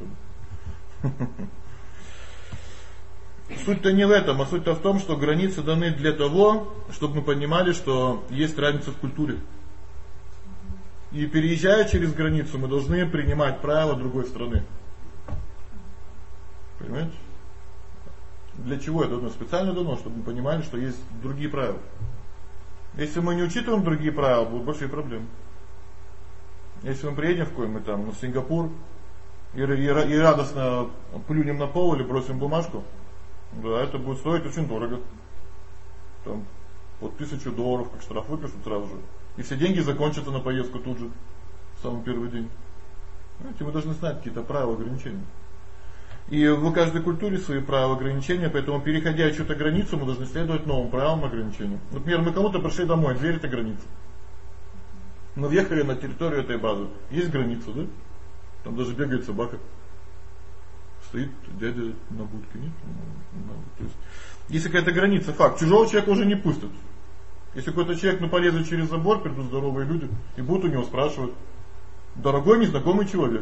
Суть-то не в этом, а суть-то в том, что границы даны для того, чтобы мы понимали, что есть разница в культуре. И переезжая через границу, мы должны принимать правила другой страны. Понимаете? Для чего это дано? Специально дано, чтобы мы понимали, что есть другие правила. Если мы не учитываем другие правила, будут большие проблемы. Если мы приедем в какой-нибудь там, в Сингапур и радостно плюнем на пол или бросим бумажку, да, это будет стоить очень дорого. Там под $1000 как штраф выпишут сразу же. И все деньги закончатся на поездку тут же, в самый первый день. Знаете, вы должны знать какие-то правила ограничения. И в каждой культуре свои правила ограничения, поэтому переходя чью-то границу, мы должны следовать новым правилам ограничения. Например, мы кому-то пришли домой, дверь это граница. Мы въехали на территорию этой базы. Есть граница, да? Там даже бегает собака. Стоит дядя на будке, нет? То есть если какая-то граница, факт, чужого человека уже не пустят. Если какой-то человек полезет через забор, придут здоровые люди и будут у него спрашивать: "Дорогой незнакомый человек".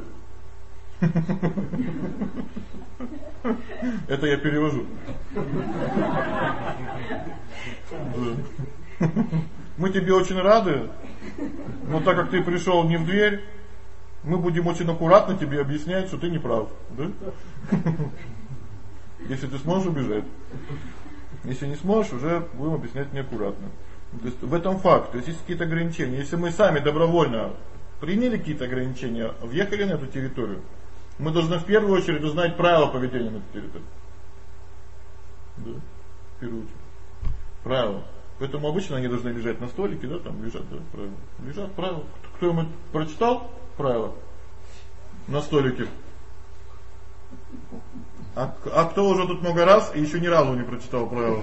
Это я перевожу. Мы тебе очень рады, но так как ты пришел не в дверь, мы будем очень аккуратно тебе объяснять, что ты не прав, да? Если ты сможешь убежать. Если не сможешь, уже будем объяснять неаккуратно. То есть в этом факт, то есть какие-то ограничения. Если мы сами добровольно приняли какие-то ограничения, въехали на эту территорию, мы должны в первую очередь узнать правила поведения на этой территории. Да, в первую очередь. Правила. Поэтому обычно они должны лежать на столике, да, там лежат, да, правила. Лежат правила. Кто-нибудь прочитал правила на столике? А кто уже тут много раз и еще ни разу не прочитал правила?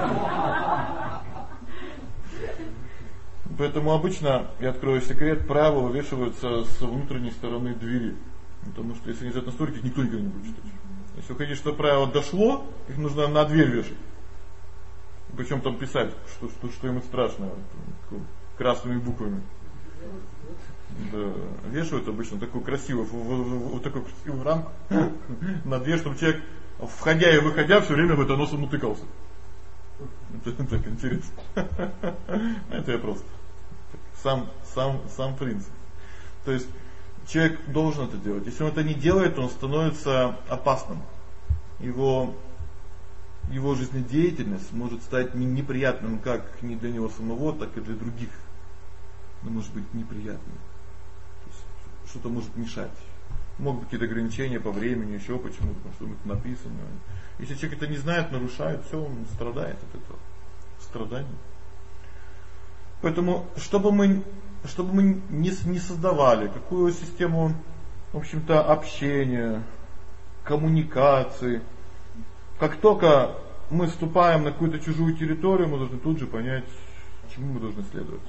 Поэтому обычно, я открою секрет, правила вывешиваются с внутренней стороны двери. Потому что если лежат на столике, никто никогда не будет читать. Если вы хотите, чтобы правило дошло, их нужно на дверь вешать. Причем там писать, что-нибудь страшное, красными буквами. Да, вешают обычно такую красивую, вот такую красивую рамку на дверь, чтобы человек, входя и выходя, все время в это носом утыкался. Это так интересно. Это я просто сам принцип. То есть человек должен это делать. Если он это не делает, он становится опасным. Его жизнедеятельность может стать неприятным как не для него самого, так и для других. Она может быть неприятной. То есть что-то может мешать. Могут быть какие-то ограничения по времени, еще почему-то, что-нибудь написано. Если человек это не знает, нарушает, все, он страдает от этого. Страдания. Поэтому, чтобы мы не создавали какую систему, в общем-то, общения, коммуникации, как только мы вступаем на какую-то чужую территорию, мы должны тут же понять, чему мы должны следовать.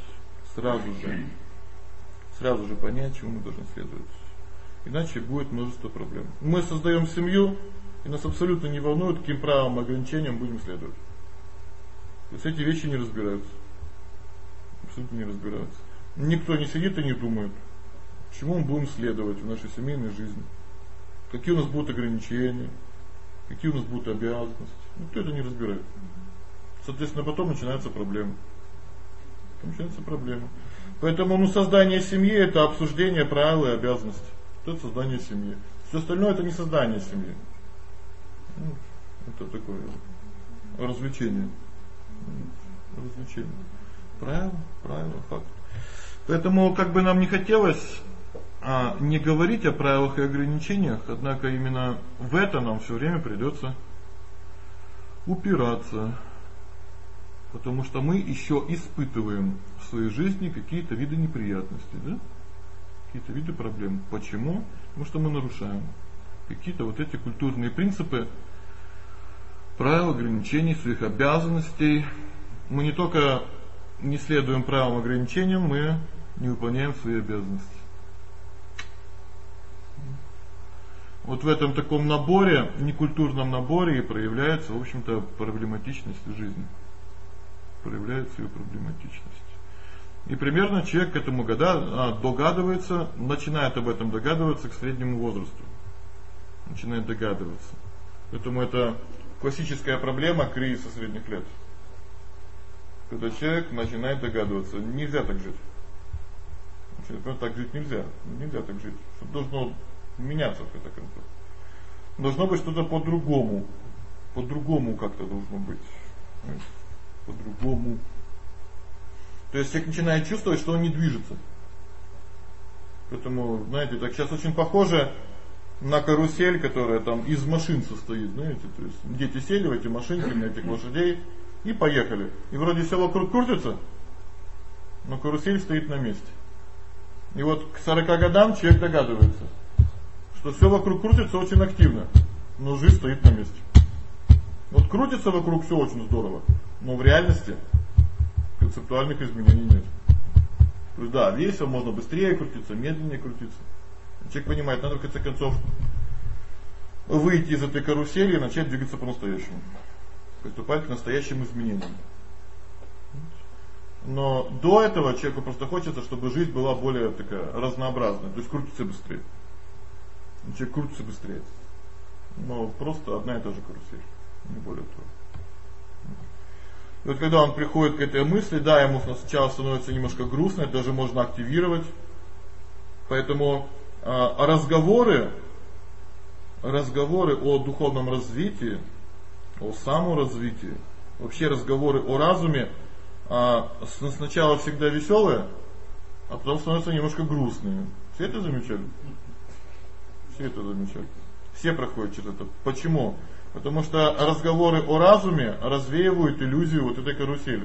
Сразу же понять, чему мы должны следовать. Иначе будет множество проблем. Мы создаем семью, и нас абсолютно не волнует, каким правилам, ограничениям будем следовать. То есть эти вещи не разбираются. Абсолютно не разбираются. Никто не сидит и не думает, чему мы будем следовать в нашей семейной жизни. Какие у нас будут ограничения, какие у нас будут обязанности. Никто это не разбирает. Соответственно, потом начинаются проблемы. Поэтому создание семьи — это обсуждение правил и обязанностей. Это создание семьи. Все остальное — это не создание семьи. Это такое развлечение. Правила, факт. Поэтому как бы нам не хотелось не говорить о правилах и ограничениях, однако именно в это нам все время придется упираться. Потому что мы еще испытываем в своей жизни какие-то виды неприятностей, да? Какие-то виды проблем. Почему? Потому что мы нарушаем какие-то вот эти культурные принципы. правил, ограничений, своих обязанностей. Мы не только не следуем правилам и ограничениям, мы не выполняем свои обязанности. Вот в этом таком наборе, некультурном наборе и проявляется, в общем-то, проблематичность жизни. Проявляется ее проблематичность. И примерно человек к этому догадывается, начинает об этом догадываться к среднему возрасту. Начинает догадываться. Поэтому это классическая проблема кризиса средних лет. Когда человек начинает догадываться, нельзя так жить. Так жить нельзя. Нельзя так жить. Что должно меняться в конце концов. Должно быть что-то по-другому. По-другому как-то должно быть. По-другому. То есть человек начинает чувствовать, что он не движется. Поэтому, знаете, так сейчас очень похоже на карусель, которая там из машин состоит, знаете, то есть дети сели в эти машинки, на этих лошадей и поехали. И вроде все вокруг крутится, но карусель стоит на месте. И вот к 40 годам человек догадывается, что все вокруг крутится очень активно, но жизнь стоит на месте. Вот крутится вокруг все очень здорово, но в реальности концептуальных изменений нет. То есть да, весело, можно быстрее крутиться, медленнее крутиться. Человек понимает, надо в конце концов выйти из этой карусели и начать двигаться по-настоящему. Приступать к настоящим изменениям. Но до этого человеку просто хочется, чтобы жизнь была более такая разнообразная, то есть крутиться быстрее. Человек крутится быстрее. Но просто одна и та же карусель, не более того. И вот когда он приходит к этой мысли, да, ему сначала становится немножко грустно, это даже можно активировать. Поэтому разговоры о духовном развитии, о саморазвитии, вообще разговоры о разуме сначала всегда веселые, а потом становятся немножко грустные. Все это замечали? Все это замечали. Все проходят через это. Почему? Потому что разговоры о разуме развеивают иллюзию вот этой карусели.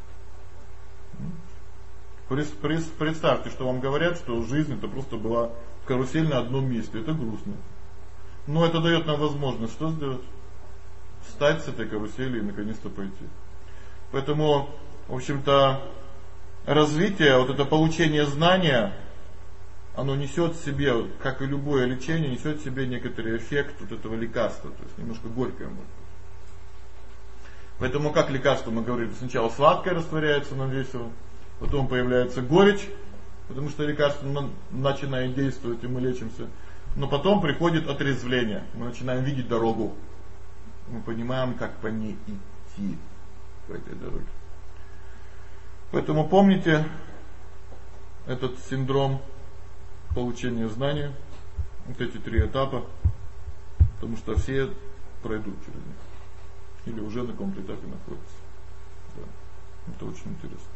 Представьте, что вам говорят, что жизнь это просто была карусель на одном месте. Это грустно. Но это дает нам возможность что сделать? Встать с этой карусели и наконец-то пойти. Поэтому, в общем-то, развитие, вот это получение знания, оно несет в себе, как и любое лечение, несет в себе некоторый эффект вот этого лекарства, то есть немножко горькое может быть. Поэтому как лекарство, мы говорили, сначала сладкое растворяется, нам весело, потом появляется горечь, потому что лекарство начинает действовать, и мы лечимся. Но потом приходит отрезвление, мы начинаем видеть дорогу, мы понимаем, как по ней идти, по этой дороге. Поэтому помните этот синдром получения знания, вот эти 3 этапа, потому что все пройдут через них. Или уже на каком-то этапе находятся. Да. Это очень интересно.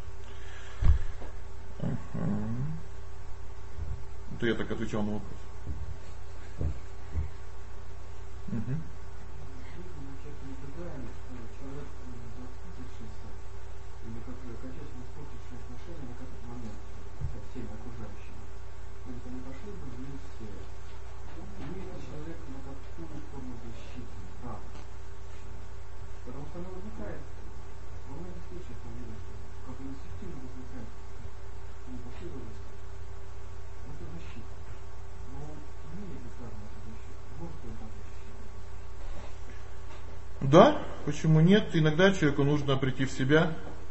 Это я так отвечал на вопрос. Да, почему нет? Иногда человеку нужно прийти в себя,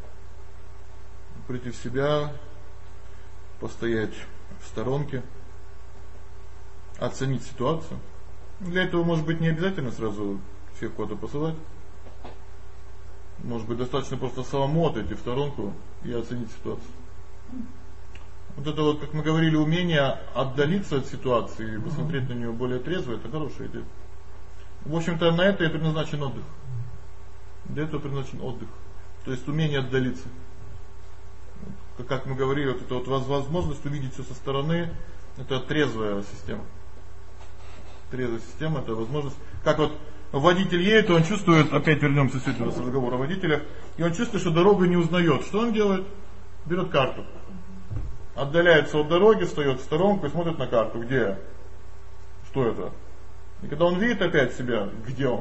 постоять в сторонке, оценить ситуацию. Для этого, может быть, не обязательно сразу всех куда-то посылать. Может быть, достаточно просто самому отойти в сторонку и оценить ситуацию. Вот это вот, как мы говорили, умение отдалиться от ситуации и посмотреть на нее более трезво, это хорошая идея. В общем-то, на это и предназначен отдых. Для этого предназначен отдых. То есть умение отдалиться. Как мы говорили, вот это вот возможность увидеть все со стороны, это трезвая система. Трезвая система это возможность. Как вот водитель едет, он чувствует, опять вернемся с этого разговора о водителях, и он чувствует, что дорогу не узнает. Что он делает? Берет карту. Отдаляется от дороги, встает в сторонку и смотрит на карту. Где? Что это? И когда он видит опять себя, где он,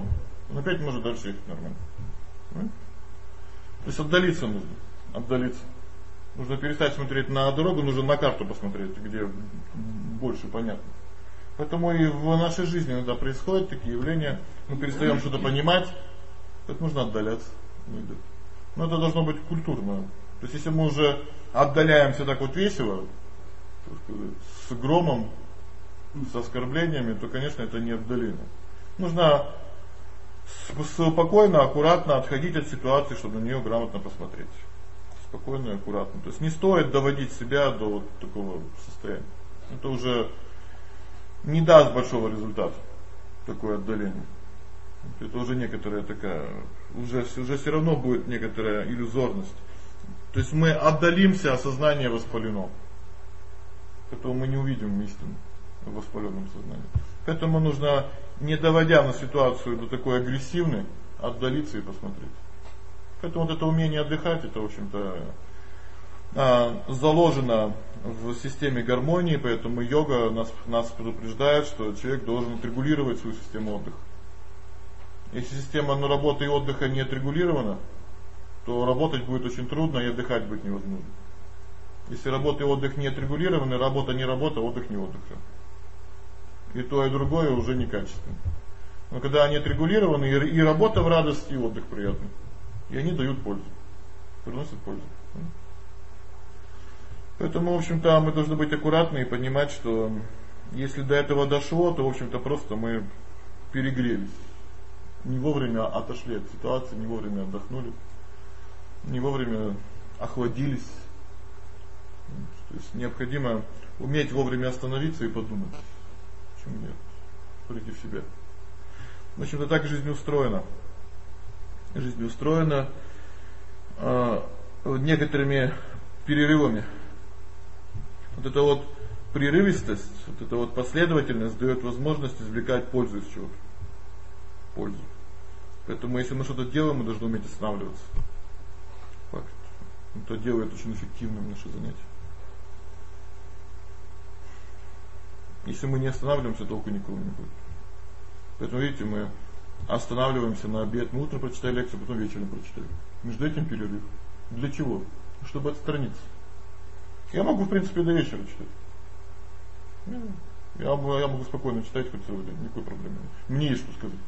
он опять может дальше ехать нормально. То есть отдалиться нужно. Отдалиться. Нужно перестать смотреть на дорогу, нужно на карту посмотреть, где больше понятно. Поэтому и в нашей жизни иногда происходят такие явления, мы перестаем что-то понимать, так нужно отдаляться. Но это должно быть культурно. То есть если мы уже отдаляемся так вот весело, с громом, с оскорблениями, то, конечно, это не отдаление. Нужно спокойно, аккуратно отходить от ситуации, чтобы на нее грамотно посмотреть. Спокойно и аккуратно. То есть не стоит доводить себя до вот такого состояния. Это уже не даст большого результата, такое отдаление. Это уже некоторая такая, уже все равно будет некоторая иллюзорность. То есть мы отдалимся, а сознание воспалено. Поэтому мы не увидим истину в воспаленном сознании. Поэтому нужно, не доводя на ситуацию до такой агрессивной, отдалиться и посмотреть. Поэтому вот это умение отдыхать, это, в общем-то, заложено в системе гармонии, поэтому йога нас предупреждает, что человек должен отрегулировать свою систему отдыха. Если система работы и отдыха не отрегулирована, то работать будет очень трудно и отдыхать будет невозможно. Если работа и отдых не отрегулированы, работа не работа, отдых не отдых. И то, и другое уже некачественно. Но когда они отрегулированы, и работа в радости, и отдых приятный. И они дают пользу. Приносят пользу. Поэтому, в общем-то, мы должны быть аккуратны и понимать, что если до этого дошло, то, в общем-то, просто мы перегрелись. Не вовремя отошли от ситуации, не вовремя отдохнули, не вовремя охладились. То есть необходимо уметь вовремя остановиться и подумать. Почему нет? Прийти в себя. В общем-то, так жизнь устроена. Жизнь устроена некоторыми перерывами. Вот эта вот прерывистость, вот эта вот последовательность даёт возможность извлекать пользу из чего-то. Пользу. Поэтому если мы что-то делаем, мы должны уметь останавливаться. Факт. Это делает очень эффективным наше занятие. Если мы не останавливаемся, толку никого не будет. Поэтому, видите, мы останавливаемся на обед, мы утром прочитали лекцию, потом вечером прочитали. Между этим перерыв. Для чего? Чтобы отстраниться. Я могу, в принципе, до вечера читать. Я могу спокойно читать хоть целый день, никакой проблемы нет. Мне есть что сказать.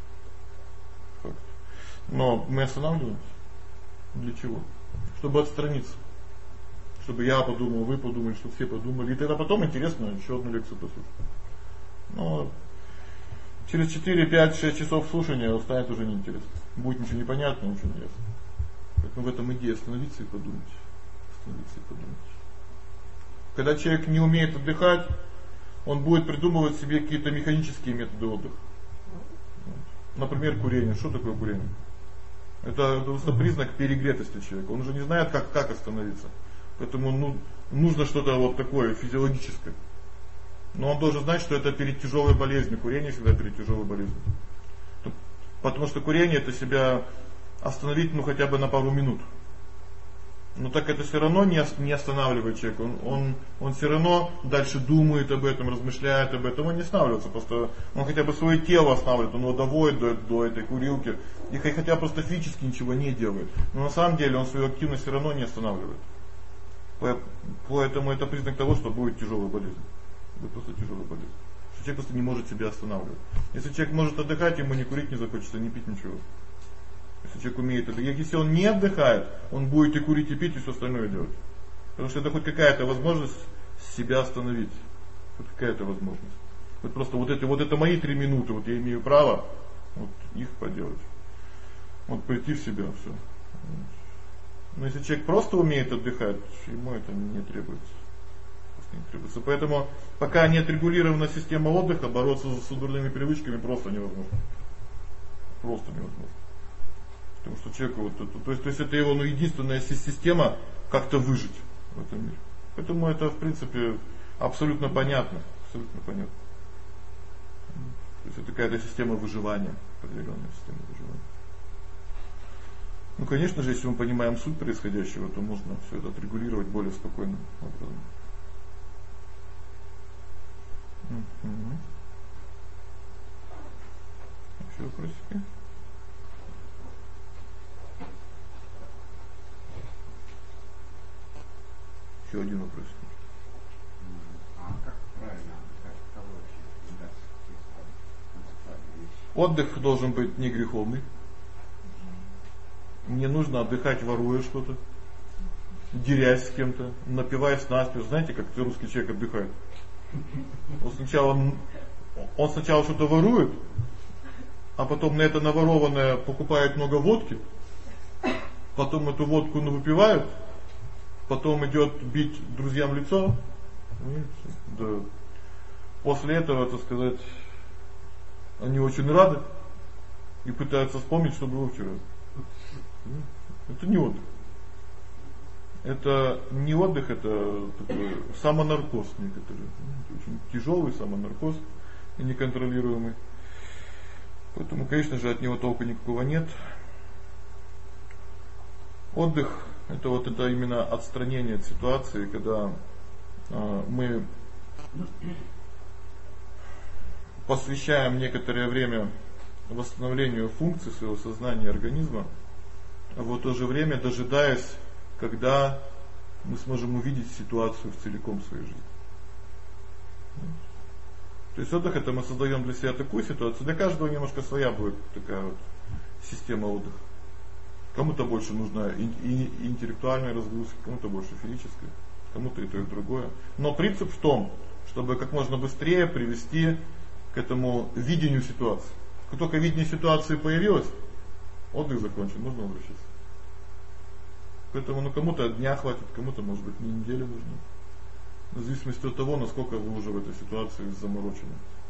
Факт. Но мы останавливаемся. Для чего? Чтобы отстраниться. Чтобы я подумал, вы подумали, чтобы все подумали. И тогда потом интересно еще одну лекцию послушать. Но через 4, 5, 6 часов слушания станет уже неинтересно. Будет ничего непонятно, ничего не ясно. Поэтому в этом идея остановиться и подумать. Остановиться и подумать. Когда человек не умеет отдыхать, он будет придумывать себе какие-то механические методы отдыха. Например, курение. Что такое курение? Это просто признак перегретости человека. Он уже не знает, как остановиться. Поэтому нужно что-то вот такое физиологическое. Но он должен знать, что это перед тяжелой болезнью. Курение всегда перед тяжелой болезнью. Потому что курение это себя остановить хотя бы на пару минут. Но так это все равно не останавливает человека. Он все равно дальше думает об этом, размышляет об этом. Он не останавливается, просто он хотя бы свое тело останавливает, он его доводит до этой курилки. И хотя просто физически ничего не делает. Но на самом деле он свою активность все равно не останавливает. Поэтому это признак того, что будет тяжелая болезнь. Будет просто тяжелая болезнь. Что человек просто не может себя останавливать. Если человек может отдыхать, ему ни курить не захочется, ни пить ничего. Если человек умеет отдыхать. Если он не отдыхает, он будет и курить, и пить, и все остальное делать. Потому что это хоть какая-то возможность себя остановить. Хоть какая-то возможность. Вот просто вот это мои 3 минуты, вот я имею право вот их поделать. Вот прийти в себя, все. Но если человек просто умеет отдыхать, ему это не требуется. Не требуется. Поэтому пока не отрегулирована система отдыха, бороться с дурными привычками просто невозможно. Просто невозможно. Потому что человеку то есть это его единственная система как-то выжить в этом мире. Поэтому это, в принципе, абсолютно понятно, абсолютно понятно. То есть это какая-то система выживания, определенная система выживания. Конечно же, если мы понимаем суть происходящего, то можно все это отрегулировать более спокойным образом. Еще вопросики? еще один вопрос. А как правильно отдыхать? Отдых должен быть не греховный. Не нужно отдыхать, воруя что-то, дерясь с кем-то, напиваясь наспех. Знаете, как русский человек отдыхает? Он сначала что-то ворует, а потом на это наворованное покупает много водки, потом эту водку выпивает, потом идет бить друзьям в лицо. Да. После этого, так сказать, они очень рады и пытаются вспомнить, что было вчера. Это не отдых. Это не отдых, это такой самонаркоз некоторый. Это очень тяжелый самонаркоз и неконтролируемый. Поэтому, конечно же, от него толку никакого нет. Отдых это именно отстранение от ситуации, когда мы посвящаем некоторое время восстановлению функций своего сознания и организма, а в то же время дожидаясь, когда мы сможем увидеть ситуацию в целиком своей жизни. То есть отдых это мы создаем для себя такую ситуацию, для каждого немножко своя будет такая вот система отдыха. Кому-то больше нужна и интеллектуальная разгрузка, кому-то больше физическая, кому-то и то, и другое. Но принцип в том, чтобы как можно быстрее привести к этому видению ситуации. Как только видение ситуации появилось, отдых закончен, можно возвращаться. Поэтому кому-то дня хватит, кому-то, может быть, не недели нужно. В зависимости от того, насколько вы уже в этой ситуации заморочены.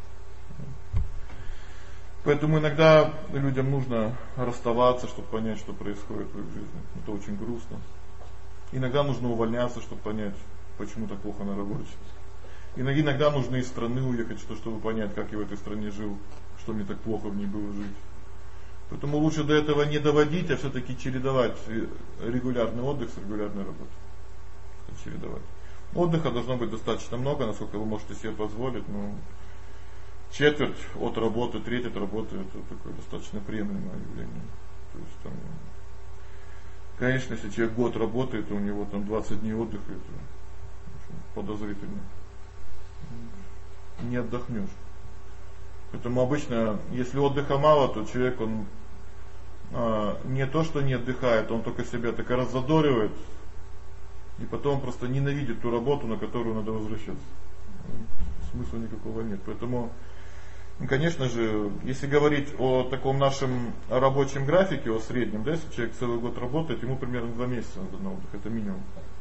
Поэтому иногда людям нужно расставаться, чтобы понять, что происходит в их жизни. Это очень грустно. Иногда нужно увольняться, чтобы понять, почему так плохо на работе. Иногда нужно из страны уехать, чтобы понять, как я в этой стране жил, что мне так плохо в ней было жить. Поэтому лучше до этого не доводить, а все-таки чередовать регулярный отдых с регулярной работой. Чередовать. Отдыха должно быть достаточно много, насколько вы можете себе позволить. Четверть от работы, треть от работы — это такое достаточно приемлемое явление. То есть там, конечно, если человек год работает, у него там 20 дней отдыха, это подозрительно. Не отдохнешь. Поэтому обычно, если отдыха мало, то человек, он не то что не отдыхает, он только себя так раззадоривает, и потом просто ненавидит ту работу, на которую надо возвращаться. Смысла никакого нет. Поэтому, конечно же, если говорить о таком нашем рабочем графике, о среднем, да, если человек целый год работает, ему примерно 2 месяца надо на отдых, это минимум.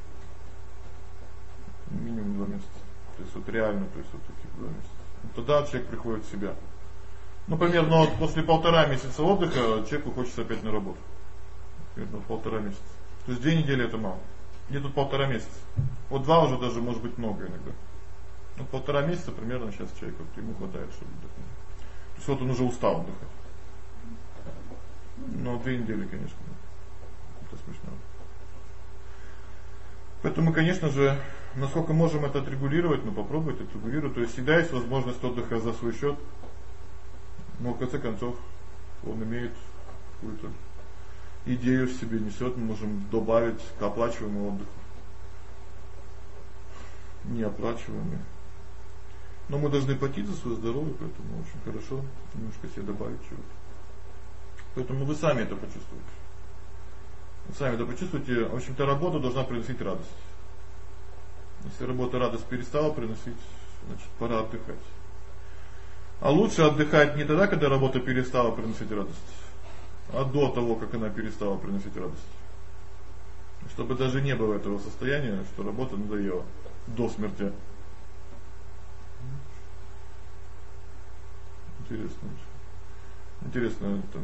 Минимум 2 месяца. То есть вот реально, то есть вот таких 2 месяца. Тогда человек приходит в себя. Примерно вот после 1,5 месяца отдыха человеку хочется опять на работу. Примерно 1,5 месяца. То есть 2 недели это мало. Где тут 1,5 месяца? Вот 2 уже даже может быть много иногда. 1,5 месяца примерно сейчас человек, вот, ему хватает, чтобы отдохнуть. То есть вот он уже устал отдыхать. Но 2 недели, конечно, это смешно. Поэтому, конечно же, насколько можем это отрегулировать, попробовать отрегулировать. То есть всегда есть возможность отдыха за свой счет. Но в конце концов он имеет какую-то идею в себе несет, мы можем добавить к оплачиваемому отдыху. Неоплачиваемый. Но мы должны платить за свое здоровье, поэтому очень хорошо немножко себе добавить чего-то. Поэтому вы сами это почувствуете. Вы сами это почувствуете. В общем-то, работа должна приносить радость. Если работа радость перестала приносить, значит, пора отдыхать. А лучше отдыхать не тогда, когда работа перестала приносить радость, а до того, как она перестала приносить радость. Чтобы даже не было этого состояния, что работа надоела до смерти. Интересно. Интересно, там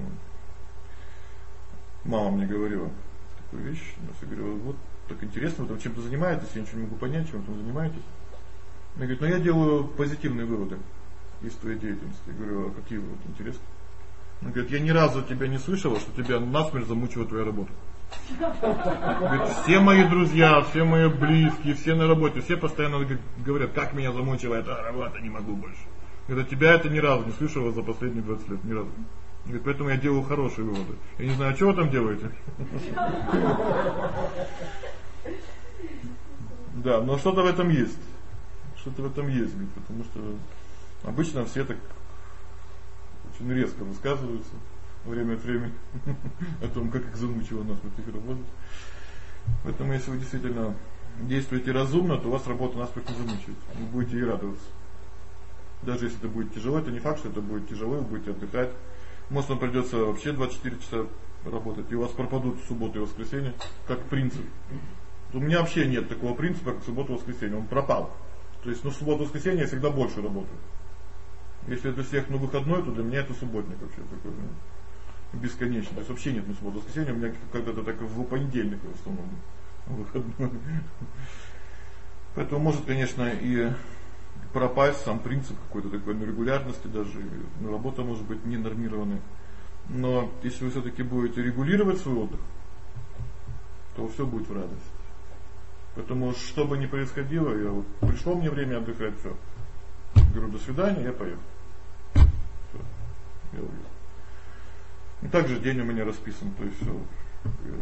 мама мне говорила такую вещь, я говорю, вот так интересно, вы там чем-то занимаетесь, я ничего не могу понять, чем вы там занимаетесь. Она говорит, я делаю позитивные выводы из твоей деятельности. Я говорю, а какие выводы, интересно? Она говорит, я ни разу тебя не слышала, что тебя насмерть замучила твоя работа. Говорит, все мои друзья, все мои близкие, все на работе, все постоянно говорят, как меня замучила эта работа, не могу больше. Говорит, тебя это ни разу не слышала за последние 20 лет, ни разу. Говорит, поэтому я делаю хорошие выводы. Я не знаю, что вы там делаете. Да, но что-то в этом есть. Что-то в этом есть, потому что обычно все так очень резко высказываются время от времени о том, как их замучило нас в этих работах. Поэтому если вы действительно действуете разумно, то у вас работа насколько не замучает. Вы будете ей радоваться. Даже если это будет тяжело, это не факт, что это будет тяжело, вы будете отдыхать. Может, вам придется вообще 24 часа работать, и у вас пропадут суббота и воскресенье, как принцип. У меня вообще нет такого принципа, как суббота и воскресенье, он пропал. То есть, в субботу и воскресенье я всегда больше работаю. Если это всех на выходной, то для меня это субботник вообще такой, бесконечный. То есть вообще нет на субботу и воскресенье, у меня когда-то так в понедельник в основном выходной. Поэтому может, конечно, и пропасть сам принцип какой-то такой регулярности, даже работа может быть не нормированной. Но если вы всё-таки будете регулировать свой отдых, то всё будет в радость. Поэтому что бы ни происходило, я вот пришло мне время отдыхать, всё. Говорю, до свидания, я поехал. Всё. Я уехал. И также день у меня расписан, то есть всё. Я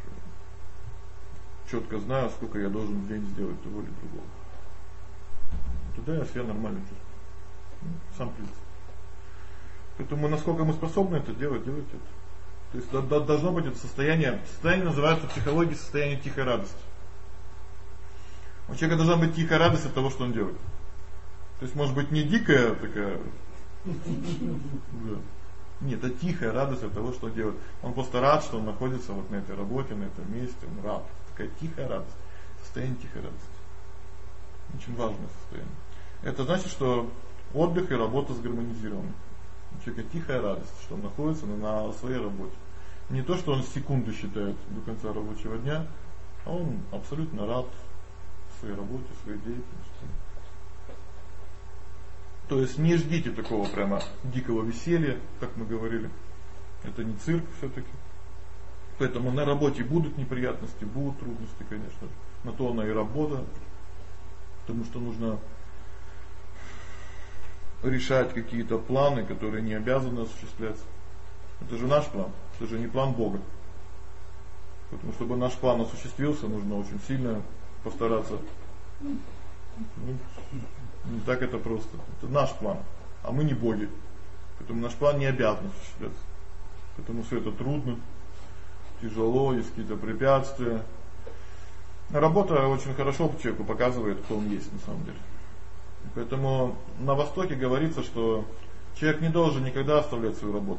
чётко знаю, сколько я должен в день сделать того или другого. Тогда я себя нормально чувствую. Сам принцип. Поэтому насколько мы способны это делать, делайте это. То есть должно быть это состояние. Состояние называется в психологии состояние тихой радости. У человека должна быть тихая радость от того, что он делает. То есть может быть не дикая такая. Нет, это тихая радость от того, что он делает. Он просто рад, что он находится вот на этой работе, на этом месте, он рад. Такая тихая радость. Состояние тихой радости. Очень важное состояние. Это значит, что отдых и работа сгармонизированы. У человека тихая радость, что он находится на своей работе. Не то, что он секунды считает до конца рабочего дня, а он абсолютно рад своей работе, своей деятельности. То есть не ждите такого прямо дикого веселья, как мы говорили. Это не цирк всё-таки. Поэтому на работе будут неприятности, будут трудности, конечно. На то она и работа. Потому что нужно решать какие-то планы, которые не обязаны осуществляться. Это же наш план, это же не план Бога. Поэтому чтобы наш план осуществился, нужно очень сильно постараться. Не так это просто. Это наш план, а мы не боги. Поэтому наш план не обязан осуществляться. Поэтому всё это трудно, тяжело, есть какие-то препятствия. Работа очень хорошо человеку показывает, кто он есть на самом деле. Поэтому на Востоке говорится, что человек не должен никогда оставлять свою работу.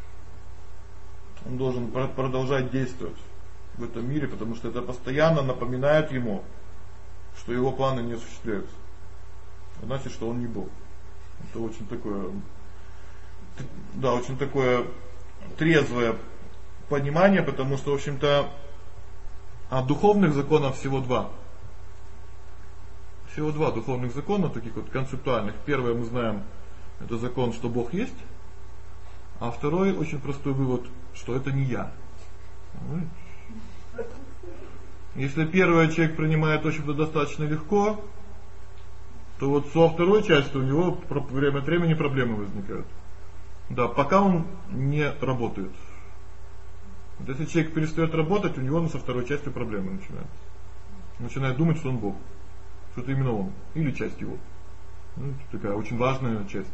Он должен продолжать действовать в этом мире, потому что это постоянно напоминает ему, что его планы не осуществляются. Значит, что он не Бог. Это очень такое, да, очень такое трезвое понимание, потому что, в общем-то, духовных законов всего два. Всего два духовных закона, таких вот концептуальных. Первое мы знаем, это закон, что Бог есть. А второй очень простой вывод, что это не я. Если первый человек принимает очень достаточно легко, то вот со второй частью у него время от времени проблемы возникают. Да, пока он не работает. Вот если человек перестаёт работать, у него со второй частью проблемы начинаются. Начинает думать, что он Бог. Что это именно он или часть его. Такая очень важная часть.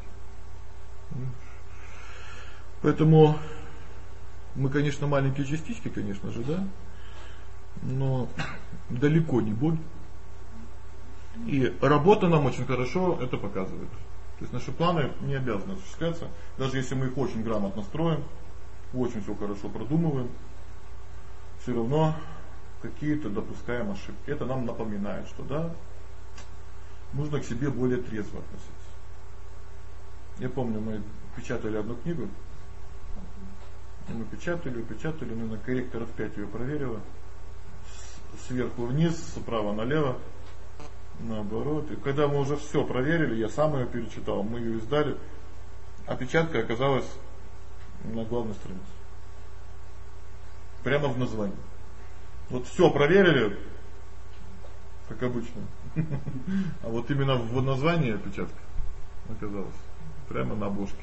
Поэтому мы, конечно, маленькие частички, конечно же, да? Но далеко не Бог. И работа нам очень хорошо это показывает. То есть наши планы не обязаны осуществляться, даже если мы их очень грамотно строим, очень всё хорошо продумываем, всё равно какие-то допускаем ошибки. Это нам напоминает, что да, нужно к себе более трезво относиться. Я помню, мы печатали одну книгу. Мы печатали, наверное, корректоров 5 её проверила. Сверху вниз, справа налево, наоборот. И когда мы уже всё проверили, я сам её перечитал, мы её издали. Опечатка оказалась на главной странице. Прямо в названии. Вот всё проверили, как обычно. А вот именно в названии опечатка оказалась прямо на обложке.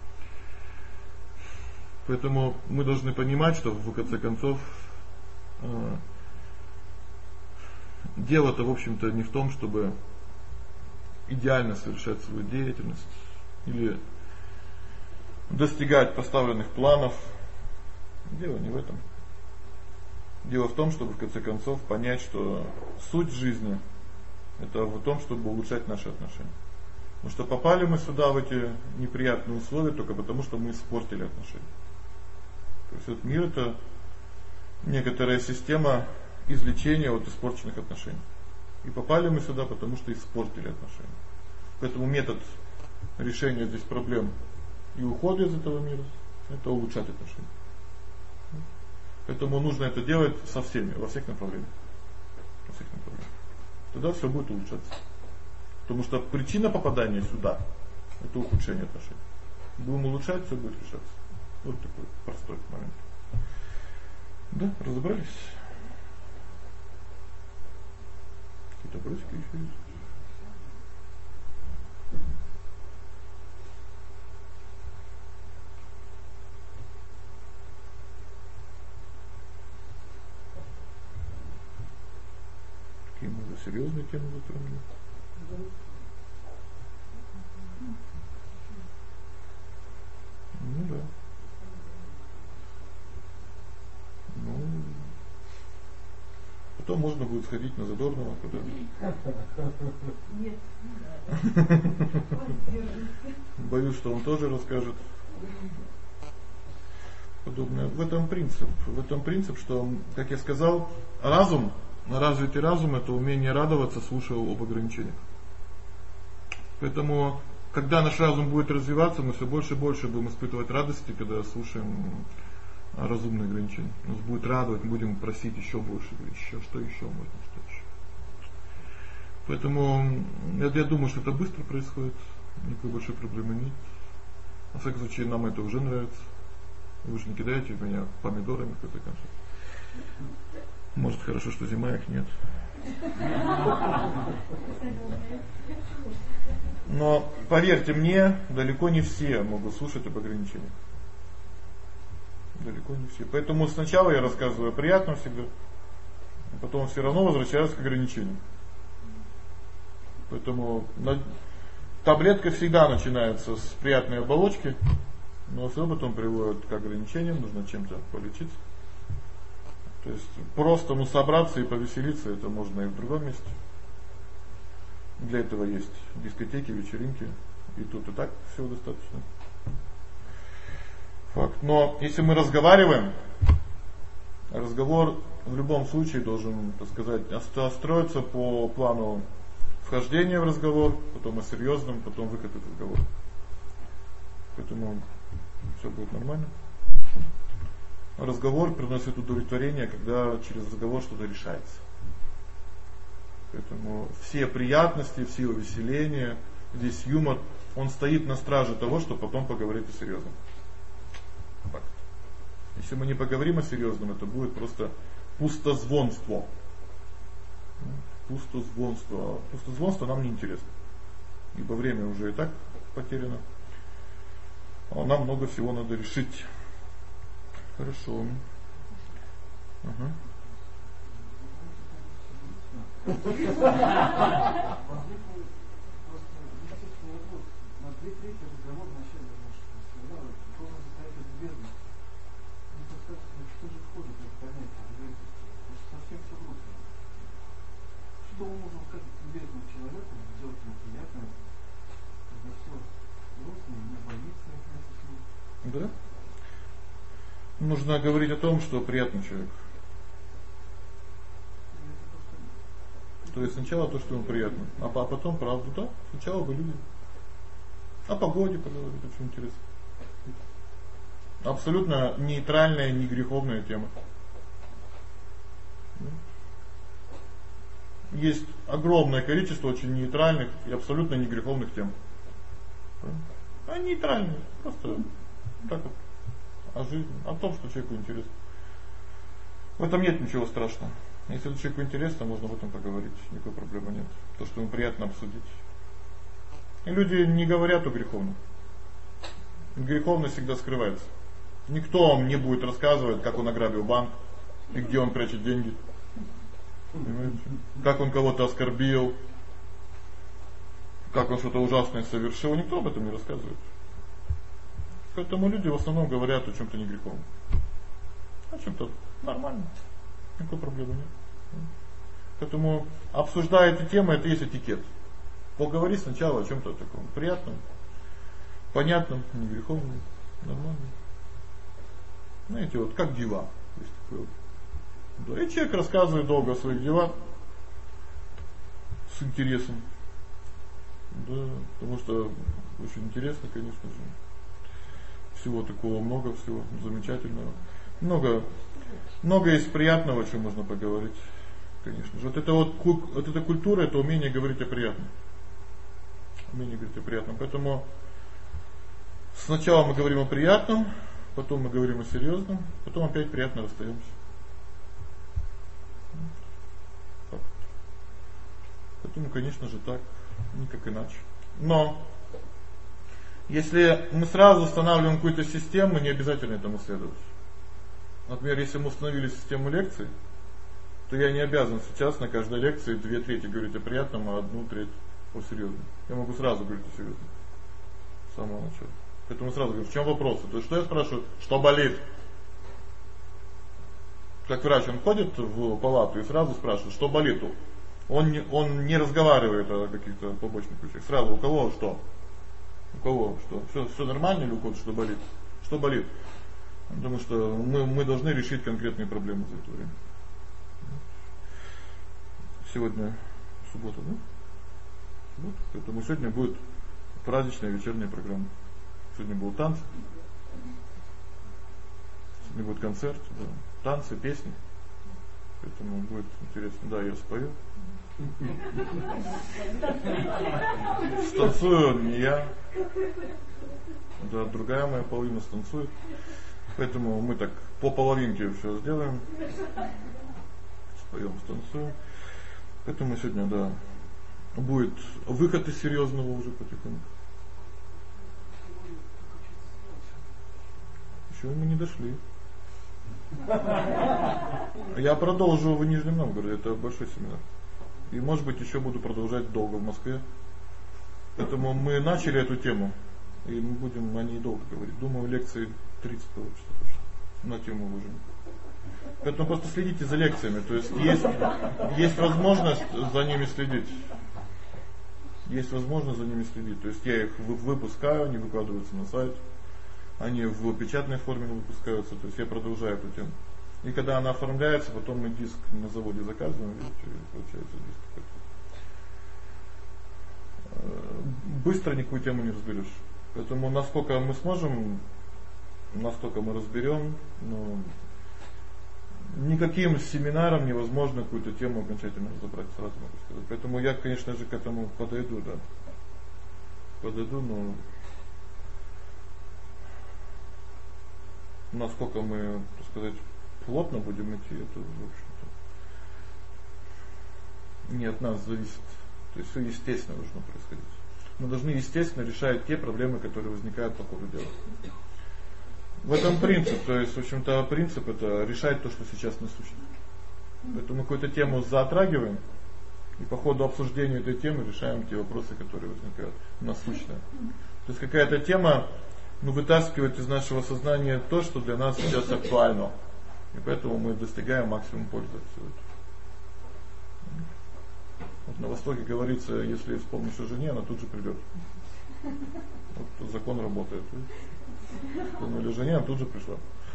Поэтому мы должны понимать, что в конце концов дело-то, в общем-то, не в том, чтобы идеально совершать свою деятельность или достигать поставленных планов. Дело не в этом. Дело в том, чтобы в конце концов понять, что суть жизни это в том, чтобы улучшать наши отношения. Потому что попали мы сюда в эти неприятные условия только потому, что мы испортили отношения. То есть этот мир это некоторая система излечения от испорченных отношений. И попали мы сюда, потому что испортили отношения. Поэтому метод решения здесь проблем и ухода из этого мира это улучшать отношения. Поэтому нужно это делать со всеми, во всех направлениях. Во всех направлениях. Тогда все будет улучшаться. Потому что причина попадания сюда это ухудшение отношений. Будем улучшать, все будет решаться. Вот такой простой момент. Да, разобрались? Какие-то бросики еще есть? Какие мы за серьезные темы затронули? Ну да. Потом можно будет сходить на Задорнова куда-нибудь. Нет. Боюсь, что он тоже расскажет подобное. В этом принцип, что, как я сказал, разум, развитый разум это умение радоваться, слушая об ограничениях. Поэтому, когда наш разум будет развиваться, мы все больше и больше будем испытывать радости, когда слушаем разумные ограничения. Нас будет радовать, мы будем просить еще больше, еще, что еще можно, что еще. Поэтому я думаю, что это быстро происходит, никакой большой проблемы нет. На всяком случае, нам это уже нравится. Вы же не кидаете в меня помидорами в конце концов. Может, хорошо, что зима их нет. Но поверьте мне, далеко не все могут слушать об ограничениях. Далеко не все. Поэтому сначала я рассказываю о приятном всегда, а потом все равно возвращаюсь к ограничениям. Поэтому таблетка всегда начинается с приятной оболочки, но все потом приводит к ограничениям, нужно чем-то полечиться. То есть просто собраться и повеселиться это можно и в другом месте. Для этого есть дискотеки, вечеринки, и тут и так всего достаточно. Факт. Но если мы разговариваем, разговор в любом случае должен, так сказать, строиться по плану вхождения в разговор, потом о серьезном, потом выход из разговора. Поэтому все будет нормально. Разговор приносит удовлетворение, когда через разговор что-то решается. Поэтому все приятности, все увеселения, здесь юмор, он стоит на страже того, чтобы потом поговорить о серьезном. Так. Если мы не поговорим о серьезном, это будет просто пустозвонство. Пустозвонство. Пустозвонство нам не интересно. Ибо время уже и так потеряно. А нам много всего надо решить. Хорошо. Ага. Да? Нужно говорить о том, что приятный человек. То есть сначала то, что ему приятно, а потом правду, да? Сначала вы люди. О погоде поговорить, очень интересно. Абсолютно нейтральная, не греховная тема. Есть огромное количество очень нейтральных и абсолютно не греховных тем. А нейтральные, просто так вот о жизни, о том, что человеку интересно. В этом нет ничего страшного. Если человеку интересно, можно об этом поговорить, никакой проблемы нет. То, что ему приятно обсудить. И люди не говорят о греховном. Греховность всегда скрывается. Никто вам не будет рассказывать, как он ограбил банк и где он прячет деньги. Понимаете? как он кого-то оскорбил, как он что-то ужасное совершил, никто об этом не рассказывает. Поэтому люди в основном говорят о чём-то негреховном. О чём-то нормальном. Никакой проблемы нет. Поэтому обсуждая эту тему, это есть этикет. Поговори сначала о чём-то таком приятном, понятном, негреховном, нормальном. Знаете, вот как дела. Есть такое вот. Да, и человек рассказывает долго о своих делах с интересом. Да, потому что очень интересно, конечно же. Всего такого много, всего замечательного. Много есть приятного, о чём можно поговорить. Конечно же. Вот эта культура, это умение говорить о приятном. Умение говорить о приятном. Поэтому сначала мы говорим о приятном, потом мы говорим о серьёзном, потом опять приятно расстаёмся. Так. Поэтому, конечно же, так, никак иначе. Но если мы сразу устанавливаем какую-то систему, не обязательно этому следовать. Например, если мы установили систему лекций, то я не обязан сейчас на каждой лекции 2/3 говорить о приятном, а 1/3 о серьёзном. Я могу сразу говорить о серьёзном. С самого начала. Поэтому сразу говорю, в чём вопрос? То есть что я спрашиваю? Что болит? Как врач, он ходит в палату и сразу спрашивает, что болит. Он не разговаривает о каких-то побочных вещах. Сразу у кого что? У кого что? Всё нормально или у кого-то что болит? Что болит? Потому что мы должны решить конкретные проблемы за это время. Сегодня суббота, да? Суббота. Поэтому сегодня будет праздничная вечерняя программа. Сегодня будут танцы. Сегодня будет концерт, да. Танцы, песни. Поэтому будет интересно. Да, я спою. Станцую не я. Да, другая моя половина станцует. Поэтому мы так по половинке всё сделаем. Споём, станцуем. Поэтому сегодня, да, будет выход из серьёзного уже потихоньку. Ещё мы не дошли. Я продолжу в Нижнем Новгороде, это большой семинар. И, может быть, ещё буду продолжать долго в Москве. Поэтому мы начали эту тему, и мы будем о ней долго говорить. Думаю, лекции 30 получится точно на тему выживания. Поэтому просто следите за лекциями, то есть есть возможность за ними следить. Есть возможность за ними следить. То есть я их выпускаю, они выкладываются на сайт. Они в печатной форме выпускаются, то есть я продолжаю эту тему. И когда она оформляется, потом мы диск на заводе заказываем, видите, получается диск такой. Быстро никакую тему не разберёшь. Поэтому насколько мы сможем, настолько мы разберём, но никаким семинаром невозможно какую-то тему окончательно разобрать, сразу могу сказать. Поэтому я, конечно же, к этому подойду, да. Подойду, но насколько мы, так сказать, плотно будем идти, это, в общем-то, не от нас зависит. То есть всё естественно должно происходить. Мы должны естественно решать те проблемы, которые возникают по ходу дела. В этом принцип, то есть, в общем-то, принцип это решать то, что сейчас насущно. Поэтому мы какую-то тему затрагиваем, и по ходу обсуждения этой темы решаем те вопросы, которые возникают насущные. То есть какая-то тема вытаскивает из нашего сознания то, что для нас сейчас актуально. И поэтому мы достигаем максимум пользы от всего этого. Вот на Востоке говорится, если вспомнишь о жене, она тут же придёт. Вот закон работает. Вспомнили о жене, она тут же пришла.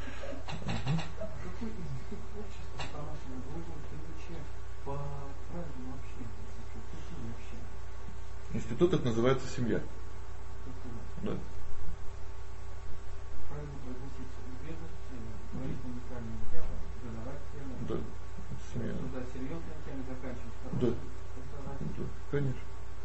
Институт это называется семья. Да. Да. Семья. Туда серьёзные темы заканчивать. Да. Да, конечно.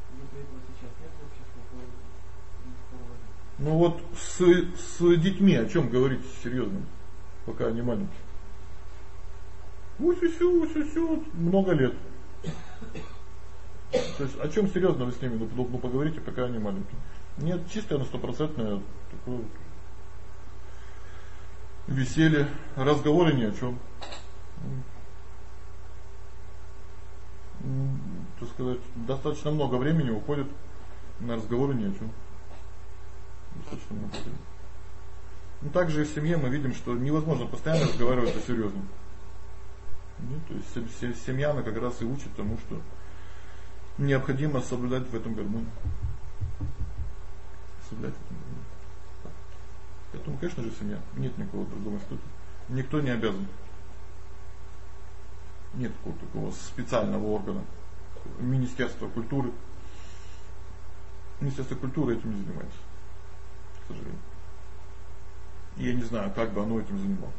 Ну вот с детьми о чём говорить серьёзно, пока они маленькие? Усю, много лет. То есть о чём серьёзно вы с ними поговорите, пока они маленькие? Нет, чисто на 100% такое веселье, разговоры ни о чём. сказать, достаточно много времени уходит на разговоры ни о чем. Достаточно много времени. Ну, также и в семье мы видим, что невозможно постоянно разговаривать о серьезном. То есть семья, она как раз и учит тому, что необходимо соблюдать в этом гармонию. Соблюдать в этом гармонию. Поэтому, конечно же, семья. Нет никакого другого института. Никто не обязан. Нет какого-то такого специального органа. Министерство культуры. Министерство культуры этим не занимается, к сожалению. И я не знаю, как бы оно этим занималось.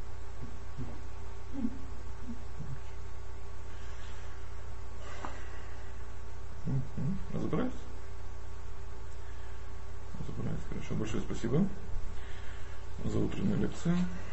Разобрались? Разобрались. Хорошо. Большое спасибо за утреннюю лекцию.